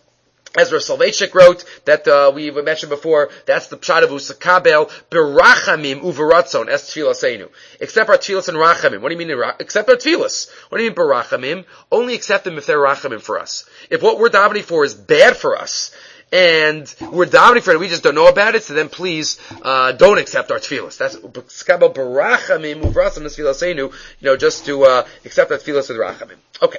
Ezra Soloveitchik wrote that uh, we mentioned before. That's the pshat of Usakabel berachamim uveratzon es tfilaseinu. Except our tfilas and rachamim. What do you mean? Except our tfilas. What do you mean berachamim? Only accept them if they're rachamim for us. If what we're davening for is bad for us, and we're davening for it, we just don't know about it, so then please uh, don't accept our tfilas. That's Usakabel berachamim uveratzon es tfilaseinu. You know, just to uh, accept our tfilas with rachamim. Okay.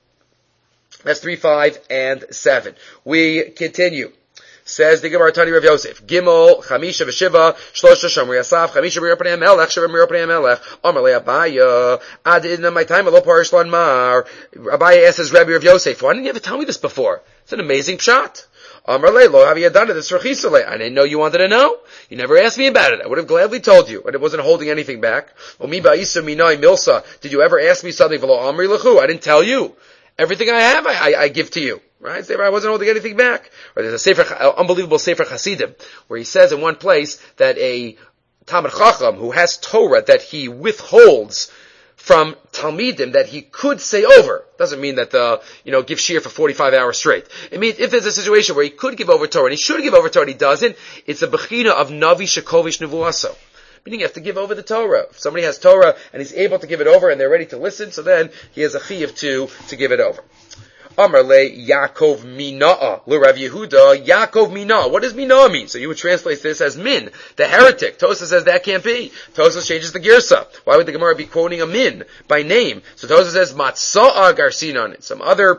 That's three, five, and seven. We continue. Says the Gemara Tani Rav Yosef. Gimel, Chamisha v'Shiva, Shlosha Shomri Asaf, Chamisha Mir Pnei Melech, Shiva Mir Pnei Melech, Amar Le Abaya, Ad in my time, Alo Parish Lan Mar. Abaya asks Rabbi Rav Yosef, why didn't you ever tell me this before? It's an amazing pshat. Amar Le, Lo have you done it, it's Rechisale. I didn't know you wanted to know. You never asked me about it. I would have gladly told you, and it wasn't holding anything back. Omi Ba'isa Minai Milsa, did you ever ask me something for Lo Amri Lechu? I didn't tell you. Everything I have, I, I, I give to you. Right? I wasn't holding anything back. Or there's a sefer, uh, unbelievable Sefer Hasidim, where he says in one place that a Talmid Chacham who has Torah that he withholds from Talmidim that he could say over. Doesn't mean that, uh, you know, give shir for forty-five hours straight. It means if there's a situation where he could give over Torah and he should give over Torah and he doesn't, it's a bechina of Navi Shekovish Nevuaso. Meaning you have to give over the Torah. If somebody has Torah and he's able to give it over and they're ready to listen, so then he has a chiyuv to, to give it over. Amar le Yaakov Mina'a, le Rav Yehuda, Yaakov Mina'a. What does Mina'a mean? So you would translate this as Min, the heretic. Tosfos says that can't be. Tosfos changes the girsa. Why would the Gemara be quoting a Min by name? So Tosfos says Matza'a Garsinon. Some other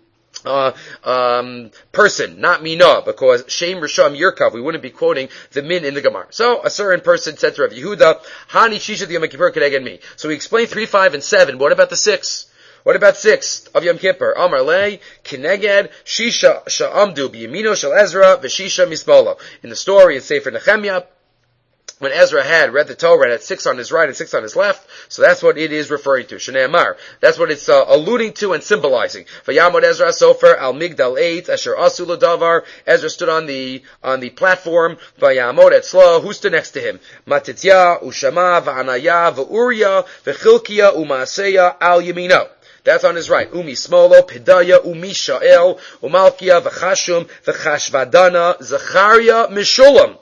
Uh, um, person, not Mina, because Shem Risham Yirkav, we wouldn't be quoting the Min in the Gemara. So, a certain person said to Rav Yehuda, Hani Shisha the Yom Kippur Kedeged me. So we explained three, five, and seven. What about the six? What about six of Yom Kippur? Amar Le, Kineged, Shisha Sha'amdu, B'Yamino Shel Ezra, V'Shisha Mismolo. In the story in Sefer Nehemiah, when Ezra had read the Torah and had six on his right and six on his left, so that's what it is referring to. Shnei Amar. That's what it's uh, alluding to and symbolizing. Vayamod Ezra Sofer al Migdal Eight Asher Asu L'Davar. Ezra stood on the on the platform. Vayamod Etzlo. Who stood next to him? Matitya, Ushama, Va'anaya, Va'uriya, V'Chilkiya, U'Maaseya al Yamino. That's on his right. Umi Smolo, Pedaya, Umi Sha'el, Umalkiya, V'Chashum, V'Chashvadana, Zachariah, Mishulam.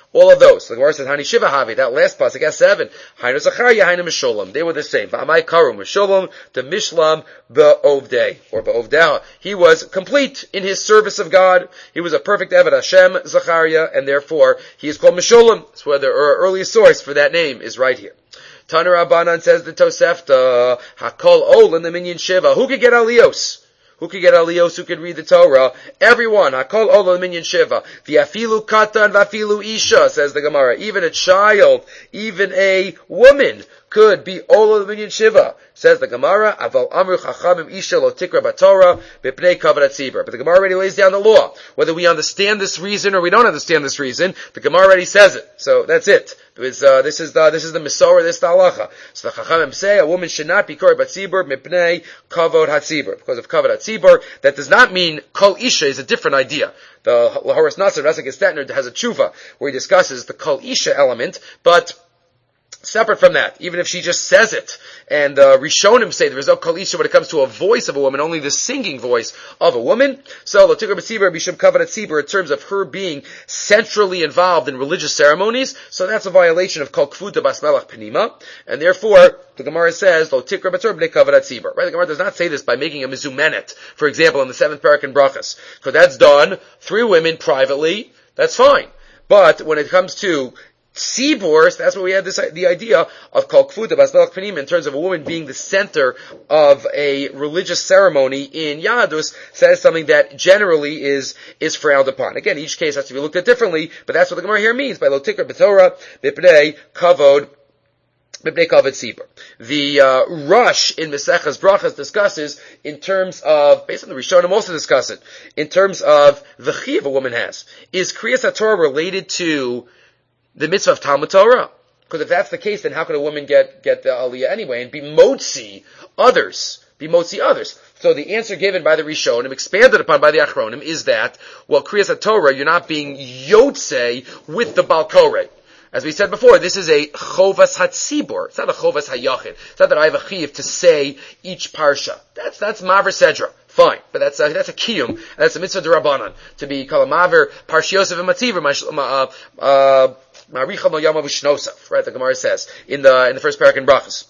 All of those. The Gemara says, Hani Shiva Havi, that last pasuk, S seven. Hainu Zachariah, Hainu Meshulam. They were the same. V'amai Karu Meshulam, to Mishlam, Be'ovdei, or Be'ovdeha. He was complete in his service of God. He was a perfect Eved Hashem, Zachariah, and therefore he is called Meshulam. That's where the earliest source for that name is right here. Tanu Rabbanan, says the Tosefta, Hakol Ol in the Minyan Shiva. Who could get Alios? Who could get Alios? Who could read the Torah? Everyone. Hakol Ol in the Minyan Shiva. V'afilu Katan v'afilu Isha, says the Gemara. Even a child, even a woman could be Ola Minyan Shiva, says the Gemara. Aval Amru Chachamim Isha Lo Tikra Batorah B'pnei Kavod Tzibur. But the Gemara already lays down the law. Whether we understand this reason or we don't understand this reason, the Gemara already says it. So that's it. It's, uh, this is the this is the Misorah, this is the Halacha. So the Chachamim say a woman should not be Korah Batzibur Mipnei Kavod Hatzibur, because of Kavod Hatzibur. That does not mean Kol Isha is a different idea. The Lahoras Nasser Rasik Estetner has a tshuva where he discusses the Kol Isha element, but separate from that, even if she just says it, and uh, Rishonim say there is no Kol Isha when it comes to a voice of a woman, only the singing voice of a woman. So, L'tikra B'tzibur B'shum Kavod Hatzibur, in terms of her being centrally involved in religious ceremonies, so that's a violation of Kol Kfuta Bas Melach Penima, and therefore, the Gemara says, L'tikra B'tzibur B'nei Kavod Hatzibur. Right? The Gemara does not say this by making a mizumenet, for example, in the seventh parak in Brachas, because that's done three women privately, that's fine. But when it comes to Tzibur, that's where we had this, the idea of Kol Kfuta Bas Melach Penim, in terms of a woman being the center of a religious ceremony in Yahadus, says something that generally is, is frowned upon. Again, each case has to be looked at differently, but that's what the Gemara here means by Lo Tikra B'Torah B'pnei Kavod B'pnei Kavod Tzibur. The uh, Rush in Mesechas Brachas discusses in terms of, based on the Rishonim also discuss it, in terms of the chiyuv a woman has. Is Kriyas HaTorah related to the mitzvah of Talmud Torah? Because if that's the case, then how could a woman get, get the aliyah anyway and be motzi others? Be motzi others. So the answer given by the Rishonim, expanded upon by the Achronim, is that, well, Kriyas HaTorah, you're not being yotzei with the Bal Koreh. As we said before, this is a chovas hatzibur. It's not a chovas hayachid. It's not that I have a chiyuv to say each parsha. That's, that's maver sedra. Fine. But that's a, that's a kiyum. That's a mitzvah d'Rabbanan. To be called a maver parshiosef and matziver, uh, uh, Maricham al Yamav Shnosaf, right? The Gemara says in the in the first parak in Brachas.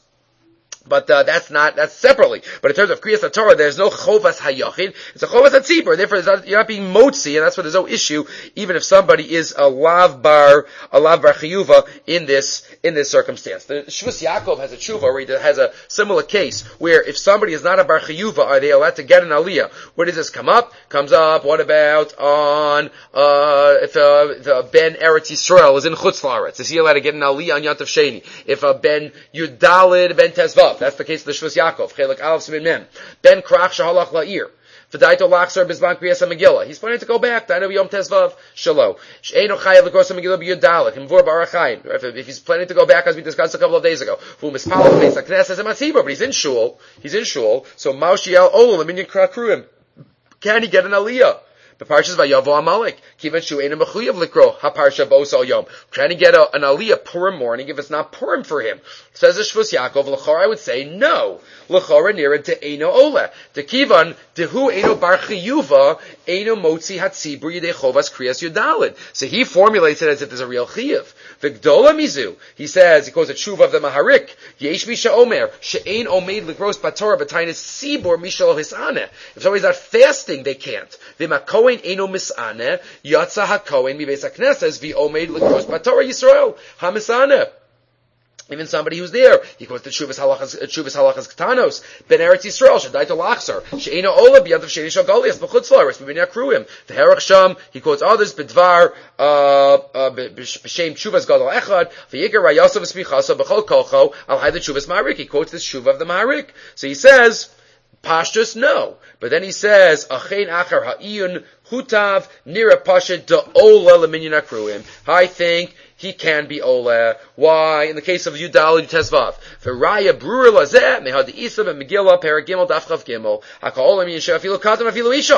But uh, that's not, that's separately. But in terms of Kriyas HaTorah, there's no chovas hayachid. It's a chovas hatzibur. Therefore, not, you're not being motzi, and that's why there's no issue, even if somebody is a lav bar, a lav bar chiyuva in this, in this circumstance. The Shvus Yaakov has a tshuva where he has a similar case, where if somebody is not a bar chiyuva, are they allowed to get an aliyah? Where does this come up? Comes up, what about on, uh, if uh, the Ben Eretz Yisrael is in Chutz La'aretz? Is he allowed to get an aliyah on Yantav Sheni? If a Ben Yudalid, Ben Tezvav, that's the case of the Shvus Yaakov. Chelik Aleph Simin Mem. Ben Krach Shahalach La'ir. V'daito Lachsar Bizman Kriyas HaMegillah. He's planning to go back. Dainu Yom Tezvav Shalo. She'eno Chayav L'kros HaMegillah B'Yudalek. Imvur Barachayim. If he's planning to go back, as we discussed a couple of days ago. V'u Mispal Beis HaKnesses HaMatzibur. But he's in shul. He's in shul. So Maushiel Olu L'minyan Krakruim. Can he get an aliyah? The parshas Vayavo Amalek. Kivan Shu Einu Mechuyev Likro HaParsha B'Osal Yom. Can he get a, an aliyah Purim morning if it's not Purim for him? Says the Shvus Yaakov, L'chor I would say no. L'chor near to Eino Ola. To Kivan, Dehu Eino Bar Chiyuva, Eino Motzi Hatzibur Yidei Chovas Kriyas Yudalid. So he formulates it as if there's a real chiyuv. V'gdola Mizu. He says, he calls it Tshuva of the Maharik. Yesh Misha Omer. She'ein Omeid L'gros Batorah B'tainis Sibor Mishal Hisaneh. If somebody's not fasting, they can't. V'makohen Eino Misaneh. Yatsa HaKohen Mibeis HaKnesses. V'omeid L'gros Batorah Yisrael. HaMisaneh. Even somebody who's there, he quotes the Shuvas Halachas, Shuvas Halachas Ketanos, Ben Eretz Yisrael, Shadai to Lachsar, She'ena Ola, B'yad of Sheni Shagalias, B'chutz La'aretz, B'binei Akruim, the Herach Sham, he quotes others, B'dvar, uh, uh, B'shem Shuvas Gadol Echad, V'yiker Rayasav Espichasa, B'chol Kolcho, Al Hay the Shuvas Maharik, he quotes this Shuva of the Maharik. So he says, Pashtus, no. But then he says, Achein Achar Ha'iyun, Hutav, Nira Pasha, Da'ola, L'minyan Akruim. I think he can be Ola. Why? In the case of Yudal Yutezvav. V'raya Brura Lazeh, Mehad Isa, Megillah, Paragimel, Dafchav Gimel, Haka Ola, Minyan Sheh, Afilu Katam, Afilu Isha.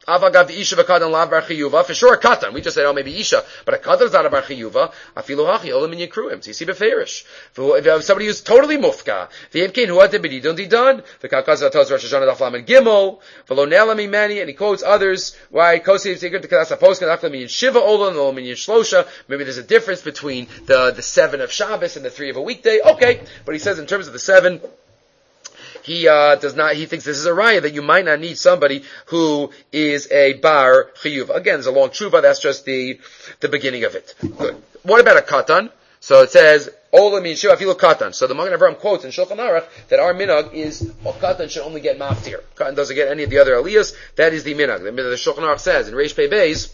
Avagav isha v'katan lav bar chiyuva. For sure, a katan. We just said, oh, maybe isha, but a katan is not a bar chiyuva. Afilu hachi olam in yekruim. So you see beferish. If you have somebody who's totally mufka, v'yevkein huate b'didon didon. V'kakaz v'tos Rosh Hashanah daf lamed gimel. V'lo nela mimani, and he quotes others. Why kosi v'tikr t'kadas ha'poskan after min shiva olam olam min shlosha. Maybe there's a difference between the the seven of Shabbos and the three of a weekday. Okay, but he says in terms of the seven. He uh, does not. He thinks this is a raya that you might not need somebody who is a bar chiyuv. Again, there's a long tshuva. That's just the the beginning of it. Good. What about a katan? So it says ola min shiva afilu katan. So the Magen Avraham quotes in Shulchan Aruch that our minhag is oh, katan should only get maftir. Katan doesn't get any of the other aliyahs. That is the minhag. The, the Shulchan Aruch says in Reish Pei Beis,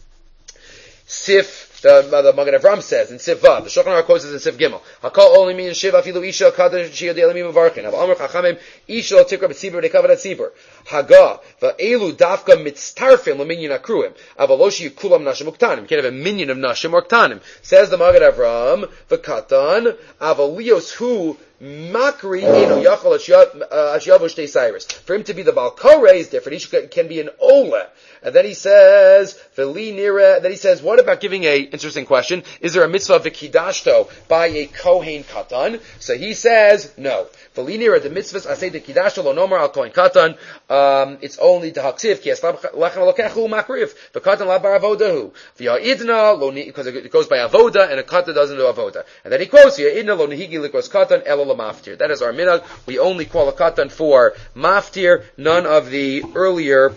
Sif. The, the Magen Avraham says in Sif Vav, the Shulchan Aruch quotes in Sif Gimel. Hakol only means shiva afilu isha katan shia de'elamim uvarkin. Av amar chachamim isha lo tikra b'tzibur dekavad atzibur. Haga va'elu dafka mitztarfin leminyan akruim. Avaloshi kulam nashim uktanim. You can't have a minion of nashim or ktanim. Says the Magen Avraham v'katan avalios hu makri enu yachal ashyavu shtei cyrus. For him to be the balkore is different. He can be an ola. And then he says, V'li nira, then he says, what about giving a, interesting question, is there a mitzvah v'kidashto by a kohen katan? So he says, no. V'li nira, the mitzvahs, I say the kidashto lo nomar al kohen katan, um, it's only the haksiv, ki es lechem alokechu makriv, v'katan la bar avodahu. V'ya'idna, lo ni, because it goes by avoda, and a katan doesn't do avoda. And then he quotes, V'ya'idna lo nihigi likros katan, elo la maftir. That is our minhag. We only call a katan for maftir, none of the earlier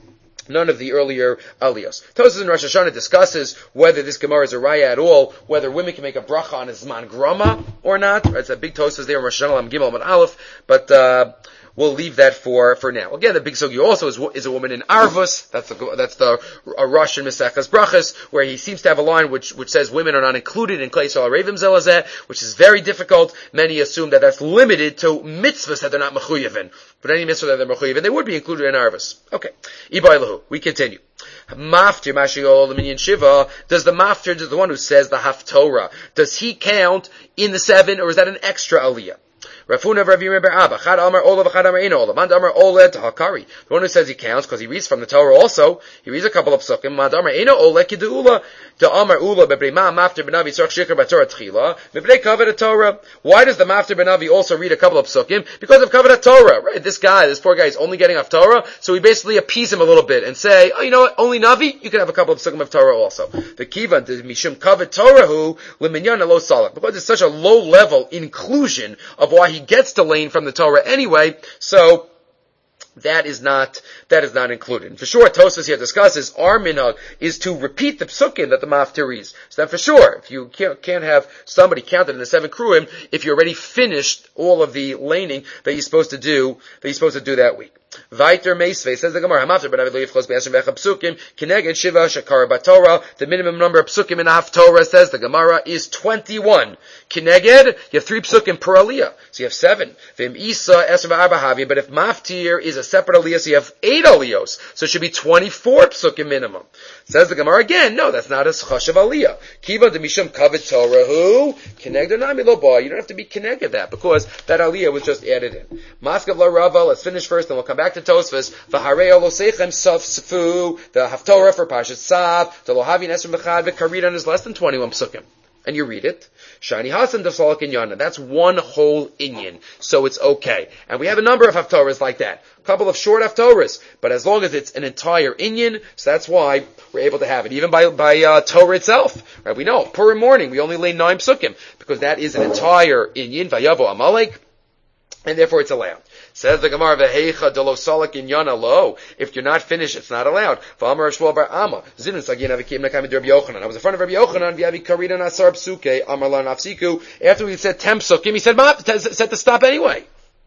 None of the earlier aliyos. Tosfos in Rosh Hashanah discusses whether this Gemara is a raya at all, whether women can make a bracha on a zman grama or not. It's a big Tosfos there in Rosh Hashanah, Lam Gimel, Lam Aleph, but uh, we'll leave that for, for now. Again, the big sugi also is, is a woman in Arvus. That's the, that's the, a Russian Mesechas Brachas, where he seems to have a line which, which says women are not included in Klei Yisrael Revim Zelazeh, which is very difficult. Many assume that that's limited to mitzvahs that they're not mechuyevin. But any mitzvah that they're mechuyevin, they would be included in Arvus. Okay. Ibai lahu. We continue. Maftir Mashiyol Minyan Shiva. Does the maftir, does the one who says the Haftorah, does he count in the seven, or is that an extra aliyah? Rafuna Rav Yirmiyah bar Abba, Chad Amar Ola v'Chad Amar Eino Ola. Mand Amar Ola to Hakari. The one who says he counts because he reads from the Torah also. He reads a couple of psukim. Mand Amar Eino Ola Kiduula. To Amar Ula bebrima Maftir Benavi Tzarch Shikar B'Torah Tchila. Mebrei Kavod Torah. Why does the Maftir Benavi also read a couple of psukim? Because of Kavod Torah, right? This guy, this poor guy, is only getting off Torah, so we basically appease him a little bit and say, oh, you know what? Only Navi, you can have a couple of psukim of Torah also. The Kivan the Mishum Kavod Torah who Leminyan Lo Salak, because it's such a low level inclusion of why he gets to lane from the Torah anyway, so that is not, that is not included. And for sure, Tosfos here discusses our minhag is to repeat the psukim that the maftir reads. So then for sure, if you can't, can't have somebody counted in the seven kruim, if you already finished all of the laning that you're supposed to do, that you're supposed to do that week. Vaiter Meisve says the Gemara, Hamafter ben Avid Loyif Be'ashem Be'echa Psukim, Kineged Shiva Shakara Batorah. The minimum number of psukim in a Haftorah, says the Gemara, is twenty-one. Kineged, you have three psukim per aliyah, so you have seven. Vim Isa Esra V'Arba Havi, but if Maftir is a separate aliyah, so you have eight aliyos, so it should be twenty-four psukim minimum. Says the Gemara again, no, that's not a chashav aliyah. Kiva de Mishum Kavod Torah, who Kineged Nami Lo Ba. You don't have to be Kineged that because that aliyah was just added in. Maskav La Rava. Let's finish first, and we'll come back to Tosfos. V'harei olosechem saf sefu. The Haftorah for Parashat Sav. The Lohavi Nesrim B'chad V'Karidan is less than twenty-one psukim. And you read it. Shani Hasan Desalak Inyana. That's one whole inyan. So it's okay. And we have a number of Haftorahs like that. A couple of short Haftorahs. But as long as it's an entire inyan, so that's why we're able to have it. Even by, by, uh, Torah itself. Right? We know, Purim morning, we only lay nine psukim. Because that is an entire inyan. Vayavo Amalek. And therefore it's allowed. Says the Gemara, V'heicha de lo salak inyana lo. If you're not finished, it's not allowed. V'amar Shmuel bar Amma. Zinin sagin avikim nakam Rabbi Yochanan. I was in front of Rabbi Yochanan. V'yavi karida nasar psuke. Amar la nafsiku. After we said ten psukim, he said, Ma, said to stop anyway.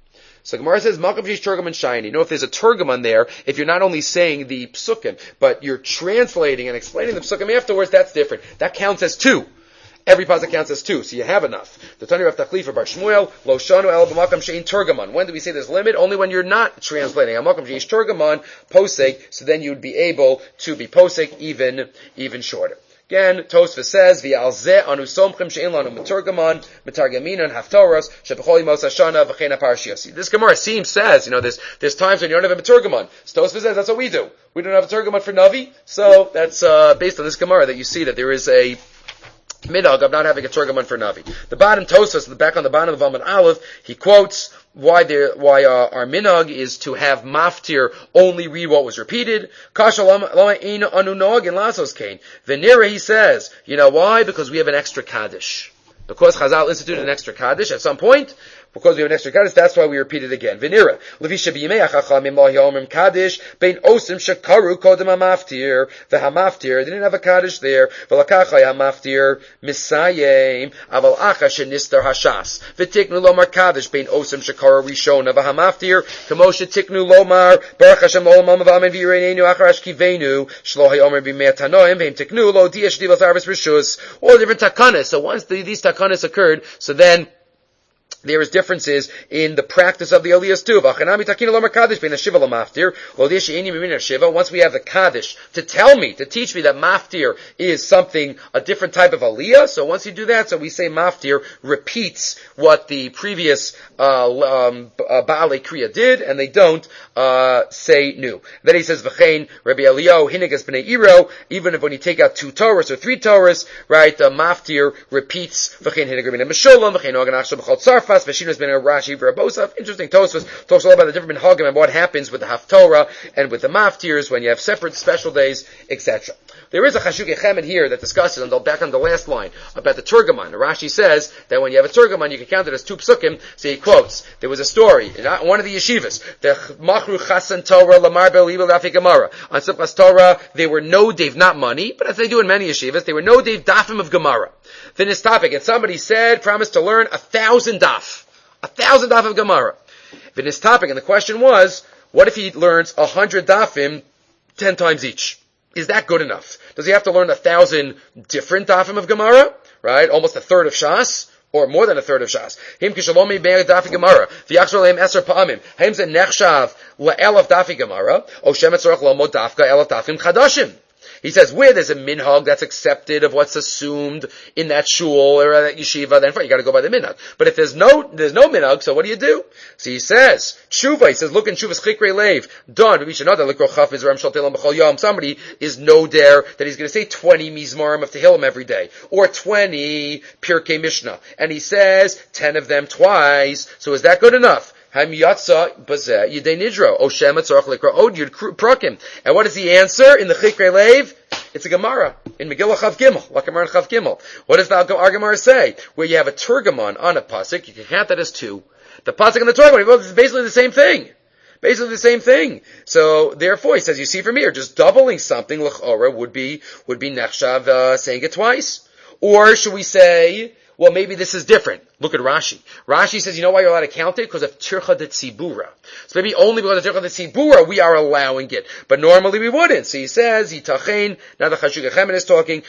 So Gemara says, Malkav Jish Turgaman Shiny. You know, if there's a Turgaman there, if you're not only saying the psukim, but you're translating and explaining the psukim afterwards, that's different. That counts as two. Every pasuk counts as two, so you have enough. The Tani Rav Tachlifa Bar Shmuel, Lo Shanu El B'Makam Shein Turgaman. When do we say there's limit? Only when you're not translating. Amakam Sheish Turgaman, posek, so then you'd be able to be posek even, even shorter. Again, Tosfos says, V'al zeh anu somchim she'en lanu meturgaman, metargaminan haftoros, shebechol yimos hashana v'chein haparashiyos. This Gemara seems, says, you know, there's, there's times when you don't have a meturgaman. So Tosfos says, that's what we do. We don't have a meturgaman for Navi, so that's, uh, based on this Gemara that you see that there is a minhag of not having a turgaman for Navi. The bottom Tosfos, the back on the bottom of Amud Aleph, he quotes why there, why uh, our minhag is to have maftir only read what was repeated. Kasha lama inu anu nog in lasos kain. Venera, he says, you know why? Because we have an extra kaddish. Because Chazal instituted an extra kaddish at some point. Because we have an extra kaddish, that's why we repeat it again. Venira, levisha b'yimei hachachamim lo yomrim kaddish bein osim shekaru kodem hamaftir v'hamaftir. They didn't have a kaddish there. V'lakachai hamaftir misayim aval acha shenistar hashas v'tiknu lomar kaddish bein osim shekaru rishona v'hamaftir kamosha tiknu lomar baruch Hashem olamam v'amen v'yireinu acharash kivenu shlo hayomrim b'mei tanoim v'im tiknu lo diyesh divas arvis rishus. All different takanas. So once the, these takanas occurred, so then there is differences in the practice of the aliyahs too. Once we have the kaddish to tell me, to teach me that maftir is something, a different type of aliyah, so once you do that, so we say maftir repeats what the previous uh, um, uh, Baalei Kriya did, and they don't uh, say new. Then he says, V'chein, Rabbi Eliyahu, Hinigas b'nei Iro, even if when you take out two Torahs or three Torahs, right, the maftir repeats, V'chein Hinigas b'nei Meshulam, V'chein Ogan Achshav B'chol Tzarfas, V'shinas b'nei Rashi v'Rabosaf. Interesting Tosfos talks a lot about the different minhagim and what happens with the Haftorah and with the maftirs when you have separate special days, et cetera. There is a Chashukei Chemed here that discusses, and back on the last line, about the Turgaman. Rashi says that when you have a Turgaman, you can count it as two psukim. So he quotes, there was a story in one of the yeshivas, the Machru Chasan Torah Lamar Be'Libel Dafi Gemara. On Simchas Torah, they were no Dave, not money, but as they do in many yeshivas, they were no Dave Dafim of Gemara. Then his topic, and somebody said, promised to learn a thousand daf. A thousand daf of Gemara. Then his topic, and the question was, what if he learns a hundred dafim ten times each? Is that good enough? Does he have to learn a thousand different dafim of Gemara? Right? Almost a third of Shas? Or more than a third of Shas. Him kishalomi be'er dafi Gemara. V'yachzor lehem eser pa'amim. Haim ze nechshav le'elav dafi Gemara. O shem etzorach lomo dafka elav dafim chadashim. He says, where there's a minhag that's accepted of what's assumed in that shul or that yeshiva, then fine, you gotta go by the minhag. But if there's no, there's no minhag, so what do you do? So he says, tshuva, he says, look in tshuva's chikrei leiv, done, we should know that likro chaf is ram shal telam b'chol yom. Somebody is no dare that he's gonna say twenty mizmarim of Tehillim every day, or twenty Pirkei Mishnah, and he says ten of them twice, so is that good enough? And what is the answer in the Chikrei Leiv? It's a Gemara in Megillah Chav Gimel, like Gemara Chav Gimel. What does the our Gemara say? Where you have a turgamon on a pasuk, you can count that as two. The pasuk and the turgamon is basically the same thing. Basically the same thing. So therefore, he says, you see from here, just doubling something l'chora would be would be nechshav uh, saying it twice, or should we say, well, maybe this is different. Look at Rashi. Rashi says, you know why you're allowed to count it? Because of Tircha de Tzibura. So maybe only because of Tircha de Tzibura we are allowing it. But normally we wouldn't. So he says, Yitachein, now the Chashukei Chemed is talking,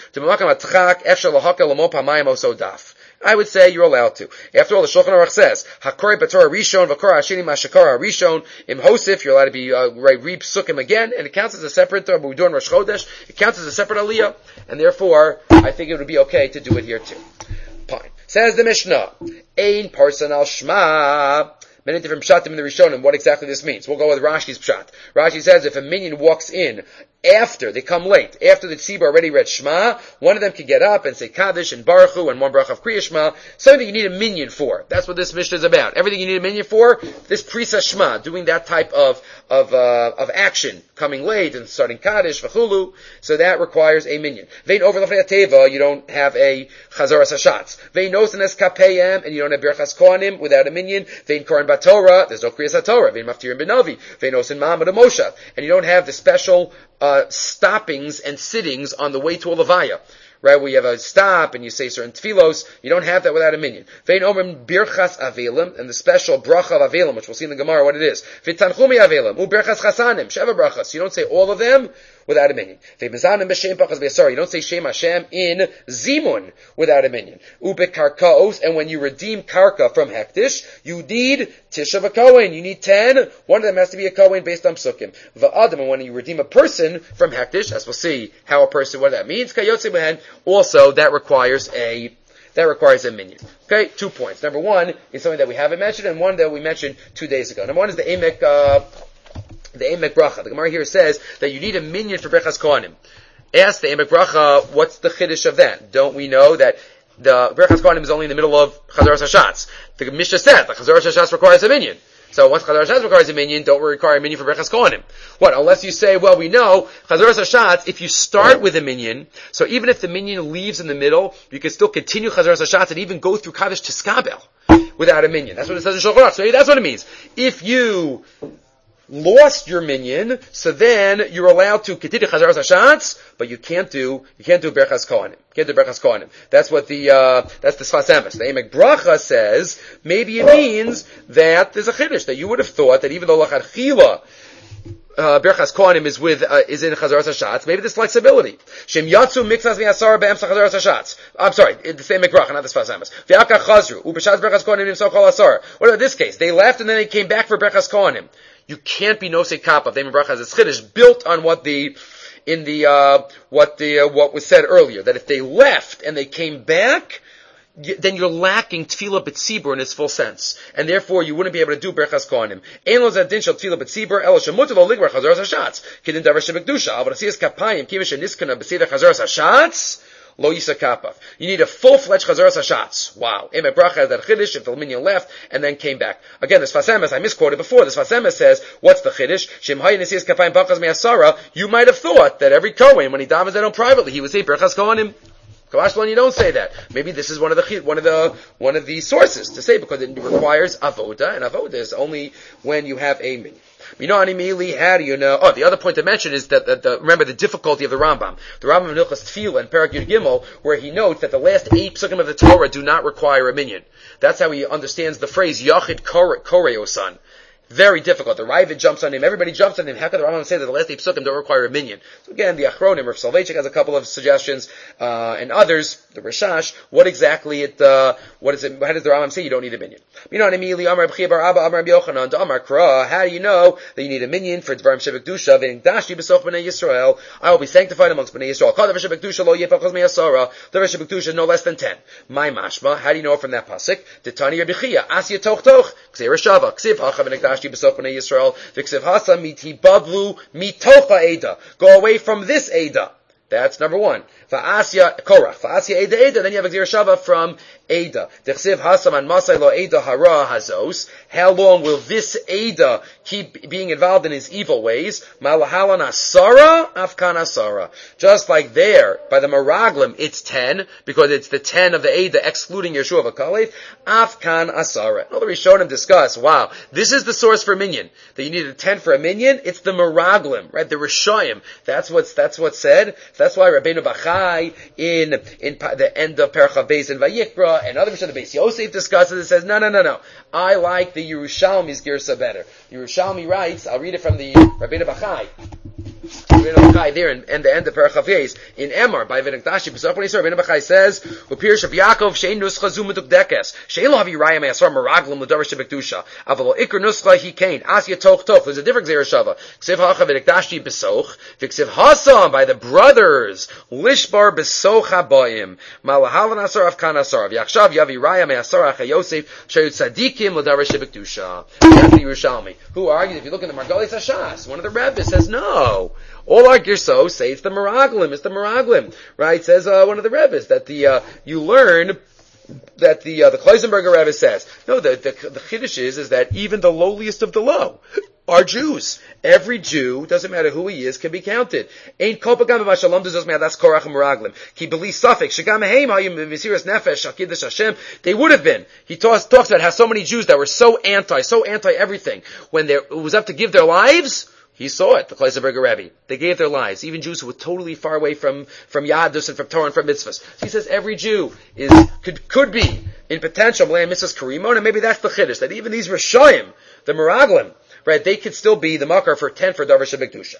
I would say you're allowed to. After all, the Shulchan Aruch says, Hakori B'Torah Rishon, V'Kor Hashini Mashakor Rishon, Im Hosif, you're allowed to be, uh, right, read Psukim again, and it counts as a separate, uh, but we do in Rosh Chodesh, it counts as a separate Aliyah, and therefore, I think it would be okay to do it here too. Fine. Says the Mishnah, Ein Parson al Shma. Many different pshatim in the Rishonim, what exactly this means. We'll go with Rashi's pshat. Rashi says if a minion walks in after, they come late, after the tzibur already read Shema, one of them can get up and say Kaddish and Baruch Hu and one Baruch of Kriya Shema, something you need a minion for. That's what this Mishnah is about. Everything you need a minion for, this Prisa Shema, doing that type of, of, uh, of action, coming late and starting Kaddish, V'chulu, so that requires a minion. Vein over Lefnei Teva, you don't have a Chazaras Hashatz. Vein Nosenes Kapeyem, and you don't have Birchas Kohanim without a minion. Vein Koran Batorah, there's no Kriyas HaTorah. Vein Maftirim Benavi, Vein Nosen Ma'amad Moshe, and you don't have the special Uh, stoppings and sittings on the way to a levaya. Right, where you have a stop and you say certain tefillos, you don't have that without a minion. Vein omrim birchas avelim, and the special bracha of avelim, which we'll see in the Gemara what it is. V'tanchumi avelim, u birchas chasanim, sheva brachas. You don't say all of them without a minion. Ve'mezanim b'shem pachas v'yasar. You don't say Shem Hashem in zimun without a minion. U bekarkaos, and when you redeem karka from hektish, you need tisha v'kohen. You need ten. One of them has to be a kohen based on psukim. V'adam, and when you redeem a person from hektish, as we'll see how a person, what that means, kayotze behen, Also, that requires a that requires a minyan. Okay, two points. Number one is something that we haven't mentioned, and one that we mentioned two days ago. Number one is the emek uh, the emek bracha. The Gemara here says that you need a minyan for brechas kohanim. Ask the emek bracha, what's the chiddush of that? Don't we know that the brechas kohanim is only in the middle of chazaras hashatz? The Mishnah said the chazaras hashatz requires a minyan. So once Chazaras Hashatz requires a minyan, don't require a minyan for Brechas Kohanim. What? Unless you say, well, we know Chazaras Hashatz, if you start with a minyan, so even if the minyan leaves in the middle, you can still continue Chazaras Hashatz and even go through Kaddish Tiskabel without a minyan. That's what it says in Shulchan Aruch. So that's what it means. If you lost your minyan, so then you're allowed to continue Chazaras Hashatz, but you can't do, you can't do Berchas Kohanim. You can't do Berchas Kohanim. That's what the, uh, that's the Sfas Emes. The Emek Bracha says, maybe it means that there's a chiddush, that you would have thought that even though Lachadchila, uh, Berchas Kohanim is with, uh, is in Chazaras Hashatz, maybe there's flexibility. Shem Yatsu Mikvas Mi'asara Be'emsa Chazaras Hashatz. I'm sorry, it's the Emek Bracha, not the Sfas Emes. V'yaka Chazru, U'b'shaz Berchas Kohanim Nimso Kol Asara. What about this case? They left and then they came back for Berchas Kohanim. You can't be nosei kapav. The Emek Bracha has a chiddush built on what the, in the, uh, what the, uh, what was said earlier, that if they left and they came back, y- then you're lacking tefillah b'tzibur in its full sense. And therefore you wouldn't be able to do Berchas Kohanim. Ein lo zadin shel tefillah b'tzibur, elo shemutar lo ligbar chazaras hashatz. Kedin davar shebekdusha, aber asiyas kapayim, kivish eniskana b'seder chazaras hashatz, lo yisa kapav. You need a full-fledged chazaras hashatz. Wow. Emek Bracha has that chiddush if the minyan left and then came back. Again, the Sfas Emes, I misquoted before, the Sfas Emes says, what's the chiddush? Shem hayin esiyas kapayim bachas me'asara. You might have thought that every Kohen, when he davens that on privately, he would say Berchas Kohanim. Kavashlan, you don't say that. Maybe this is one of the one of the one of the sources to say, because it requires avoda, and avoda is only when you have a minyan. You know, immediately, how do you know? Oh, the other point to mention is that, that the, remember the difficulty of the Rambam. The Rambam in Hilchos Tefillah and Perek Yud Gimel, where he notes that the last eight psukim of the Torah do not require a minyan. That's how he understands the phrase Yachid Koreosan. Very difficult. The Ravid jumps on him. Everybody jumps on him. How could the Rambam say that the last eight psukim don't require a minyan? So again, the Achronim, Rav Soloveitchik has a couple of suggestions, uh, and others, the Rishash, what exactly it, uh, what is it, how does the Rambam say you don't need a minyan? You know, immediately, Amar B'chia Bar Abba, Amar Yochanan, to Amar Kra, how do you know that you need a minyan for Dvarim Shebek Dusha, V'in Dashi B'sof B'nei Yisrael, I will be sanctified amongst B'nei Yisrael. Kol Dvar Shebek Dusha lo yefachos me'asara, Dvar Shebek Dusha no less than ten. My mashma, how do you know from that pasuk? Titani Rabbi Chia, Asya Toch Toch, Ksei Rashava, Ksiv Hacha V'in Dashi B'sof B'nei Yisrael, V'ksiv Hasa miti bablu mitocha Eda. Go away from this Eda. That's number one. Va'asya Korach. Va'asya Eda Eda. Then you have a Gzir Shava from Eda. D'chsiv Hasam an Masai lo Eda hara hazos. How long will this Eda keep being involved in his evil ways? Malahalan asara, afkan asara. Just like there, by the Meraglim, it's ten, because it's the ten of the Eda, excluding Yeshua v'Kalev. Afkan asara. All the Rishonim discuss, wow, this is the source for minyan. That you need a ten for a minyan, it's the Meraglim, right? The Rishayim. That's what's, that's what's said. That's why Rabbeinu Bachai, in, in the end of Percha Beis in Vayikra, and other Mishnah, the Beis Yosef discusses it, says, no, no, no, no. I like the Yerushalmi's Girsa better. The Yerushalmi writes, I'll read it from the Rabbeinu Bachai. Rabbeinu Bachai there in, in the end of Percha Beis, in Emor, by V'nekdashi, B'sof when he says, Rabbeinu Bachai says, Upir Shav Yaakov, Shein Nuscha Zu Meduk Dekes, Shein Lo Havi Raya Me'asar Meraglim L'Davar Shebek Dusha, Avalo Ikr Nuscha Hi Kain, Asya Toch Toch, there's a different Zera Shava, Ksiv Hacha V'nekdashi B'soch, V'ksiv Hasam, by the brothers, Lishbar B'soch HaBoyim, Malahalan Asar Afkan Asar, V'yachshav Yavi Raya Me'asar Acha Yosef, Shayut Tzadikim L'Davar Shebek Dusha. That's the Yerushalmi. Who argues, if you look in the Margalis HaShas, one of the rabbis says, no. All our Girsos say it's the Meraglim, it's the Meraglim, right? Says uh, one of the rabbis that the uh, you learn that the uh, the Kleisenberger Rebbe says no. The the, the Chiddush is is that even the lowliest of the low are Jews. Every Jew, doesn't matter who he is, can be counted. Ain't kopagam b'mashalom does me that's korach meraglim. Ki beli suffix shagam heim hayim v'mesiras nefesh shakidash Hashem. They would have been. He talks, talks about how so many Jews that were so anti, so anti everything when there it was up to give their lives. He saw it, the Kleisenberger Rebbe. They gave their lives. Even Jews who were totally far away from, from Yadus and from Torah and from mitzvahs. So he says every Jew is, could, could be in potential Malay mitzvahs Karimon, and maybe that's the Chiddush, that even these Rishayim, the Meraglim, right, they could still be the Makar for ten for Davar Shebek Dusha.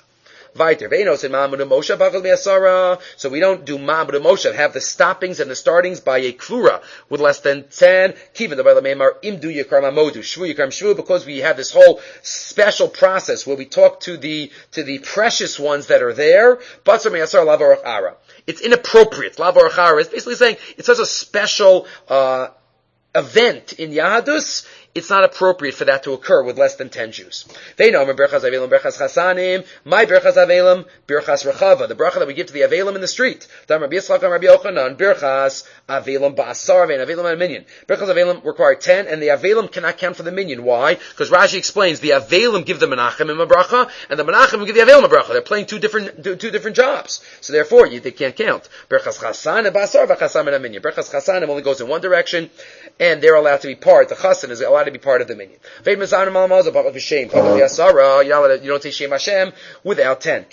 Vaiter Venos and Ma'amud Moshe Bachal Me'asara. So we don't do Ma'amud Moshe, have the stoppings and the startings by a Kvura with less than ten. Kivin the Bala Meimar Imdu Yikram Amodu Shvu Yikram Shvu, because we have this whole special process where we talk to the to the precious ones that are there. Batzar Me'asara Lavarach Ara. It's inappropriate. Lavarach Ara is basically saying it's such a special uh event in Yahadus, it's not appropriate for that to occur with less than ten Jews. They know Berchas Avelim, Berchas Chasanim, my Berchas Avelim, Berchas Rechava, the bracha that we give to the Avelim in the street. Dam Rabbi Yitzchak and Rabbi Yochanan, Berchas Avelim Ba'asar and Avelim and Minyan. Berchas Avelim require ten, and the Avelim cannot count for the Minyan. Why? Because Rashi explains the Avelim give the Menachem in a bracha, and the Menachem give the Avelim a bracha. They're playing two different two, two different jobs, so therefore you, they can't count. Berchas Chasan and Ba'asar v'Chasam and Minyan. Berchas Chasanim only goes in one direction, and they're allowed to be part. The Chasan is allowed to be part of the minyan. You don't say Shem Hashem without ten.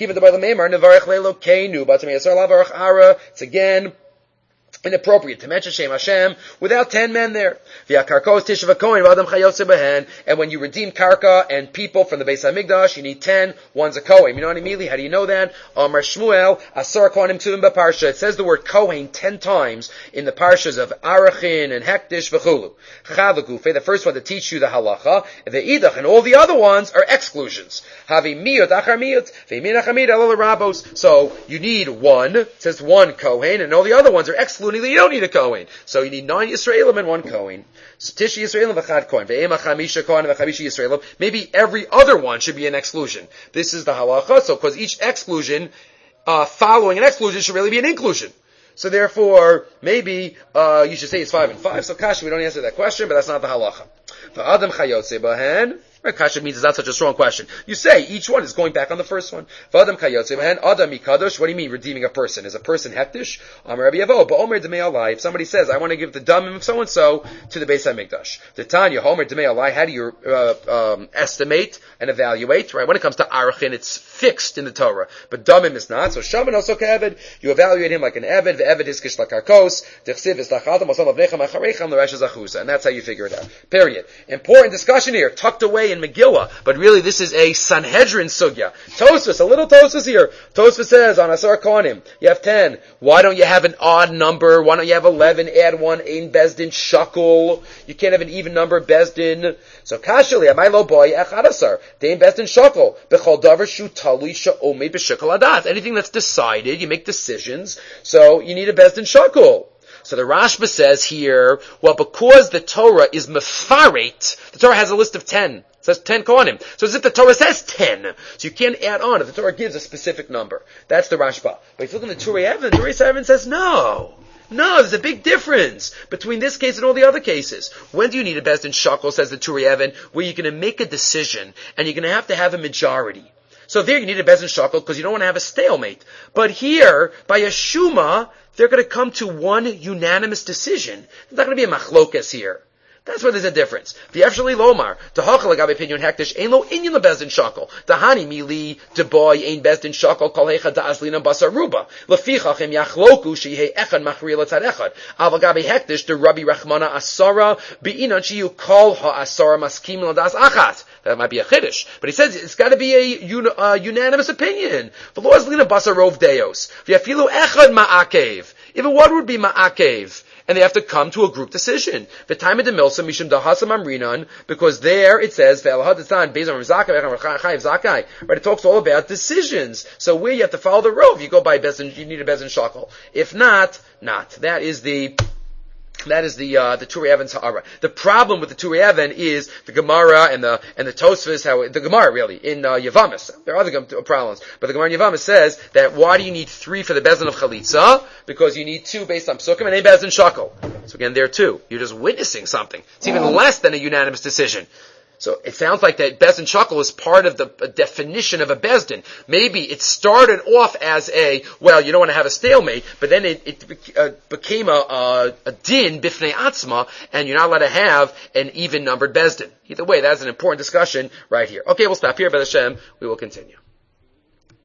It's again inappropriate to mention Shem Hashem without ten men there. And when you redeem Karka and people from the Beis HaMikdash, you need ten. One's a Kohen. You know what I mean? How do you know that? Amar Shmuel, Asar Kohanim Tuvim B'Parsha. It says the word Kohen ten times in the parshas of Arachin and Hektish v'chulu. Chavagufe, the first one to teach you the halacha. The Idach and all the other ones are exclusions. Havi miyot achar miyot, ve'min achar miyot alol rabos. So you need one. It says one Kohen, and all the other ones are excluded. You don't need a Kohen. So you need nine Yisraelim and one Kohen. So Tishi Yisraelim v'chad Kohen. Ve'ema chamisha Kohen v'chamisha Yisraelim. Maybe every other one should be an exclusion. This is the halacha. So because each exclusion, uh, following an exclusion should really be an inclusion. So therefore, maybe, uh, you should say it's five and five. So Kasha, we don't answer that question, but that's not the halacha. V'adam chayotze bahen. Kasha means it's not such a strong question. You say each one is going back on the first one. V'adam chayotze bahen. Adam mikadosh. What do you mean redeeming a person? Is a person hektish? Amar Rabbi Yavo. Ba'omer demei alai. If somebody says, I want to give the damim of so and so to the Beis HaMikdash. The Tanya homer demei alai. How do you uh, um, estimate and evaluate? Right. When it comes to arachin, it's fixed in the Torah, but damim is not. So shaman also ke'eved. You evaluate him like an eved. The eved is kish lakarkos. Dechsiv is lachadam. Osam avnechem acharechem l'resh zachusa. And that's how you figure it out. Period. Important discussion here, tucked away in Megillah, but really this is a Sanhedrin sugya. Tosfos, a little Tosfos here. Tosfos says on Asar Kohanim, you have ten. Why don't you have an odd number? Why don't you have eleven? Add one, ein bezdin shakel. You can't have an even number, bezdin. So kashali, amai lo boy echad asar. Dein bezdin shakel. Bechol davar shu tali sha'omed b'shekal adat. Anything that's decided, you make decisions, so you need a bezdin shakel. So the Rashba says here, well, because the Torah is mefaret, the Torah has a list of ten. It says ten Kohanim. So as if the Torah says ten. So you can't add on if the Torah gives a specific number. That's the Rashba. But if you look in the Turei Even, the Turei Even says no. No, there's a big difference between this case and all the other cases. When do you need a bezdin shakel, says the Turei Even, where you're going to make a decision and you're going to have to have a majority. So there you need a bezdin shakel because you don't want to have a stalemate. But here, by a shuma, they're going to come to one unanimous decision. There's not going to be a machlokas here. That's where there's a difference. The Efshali Lomar, the Hachal Agabe Pinyon Hektish, Ein Lo Inyan the Bezdin Shakel. The Hani Mili, the boy, Ein Bezdin Shakel, Kol Hecha da Aslina Basaruba. Lefichach Im Yachloku, Shihei Echad Machri Latzad Echad. Al Agabe Hektish, the Rabbi Rachmana Asara, Be'inan Shiyu Kol Ha Asara Maskim Ladas Achat. That might be a chiddush, but he says it's got to be a un, uh, unanimous opinion. V'lo Aslina Basarov Deos. V'yafilu Echad Ma'akev. Even what would be Ma'akev? And they have to come to a group decision. The time of the milsa mishum dahasam amrinan, because there it says ve'alhadatan bezam zakai. Right, it talks all about decisions. So where you have to follow the rove, you go by bezin. You need a bezin shakel. If not, not. That is the. That is the uh, the Turei Even Ha'ara. The problem with the Turei Even is the Gemara and the and the Tosfos. How the Gemara really in uh, Yavamis. There are other problems, but the Gemara in Yavamis says that why do you need three for the bezin of chalitza? Because you need two based on psukim and a bezin shakel. So again, there too, you're just witnessing something. It's even less than a unanimous decision. So it sounds like that bezdin shakel is part of the definition of a bezdin. Maybe it started off as a, well, you don't want to have a stalemate, but then it, it uh, became a, a, a din bifnei atzma, and you're not allowed to have an even numbered bezdin. Either way, that's an important discussion right here. Okay, we'll stop here, B'ez Hashem. We will continue.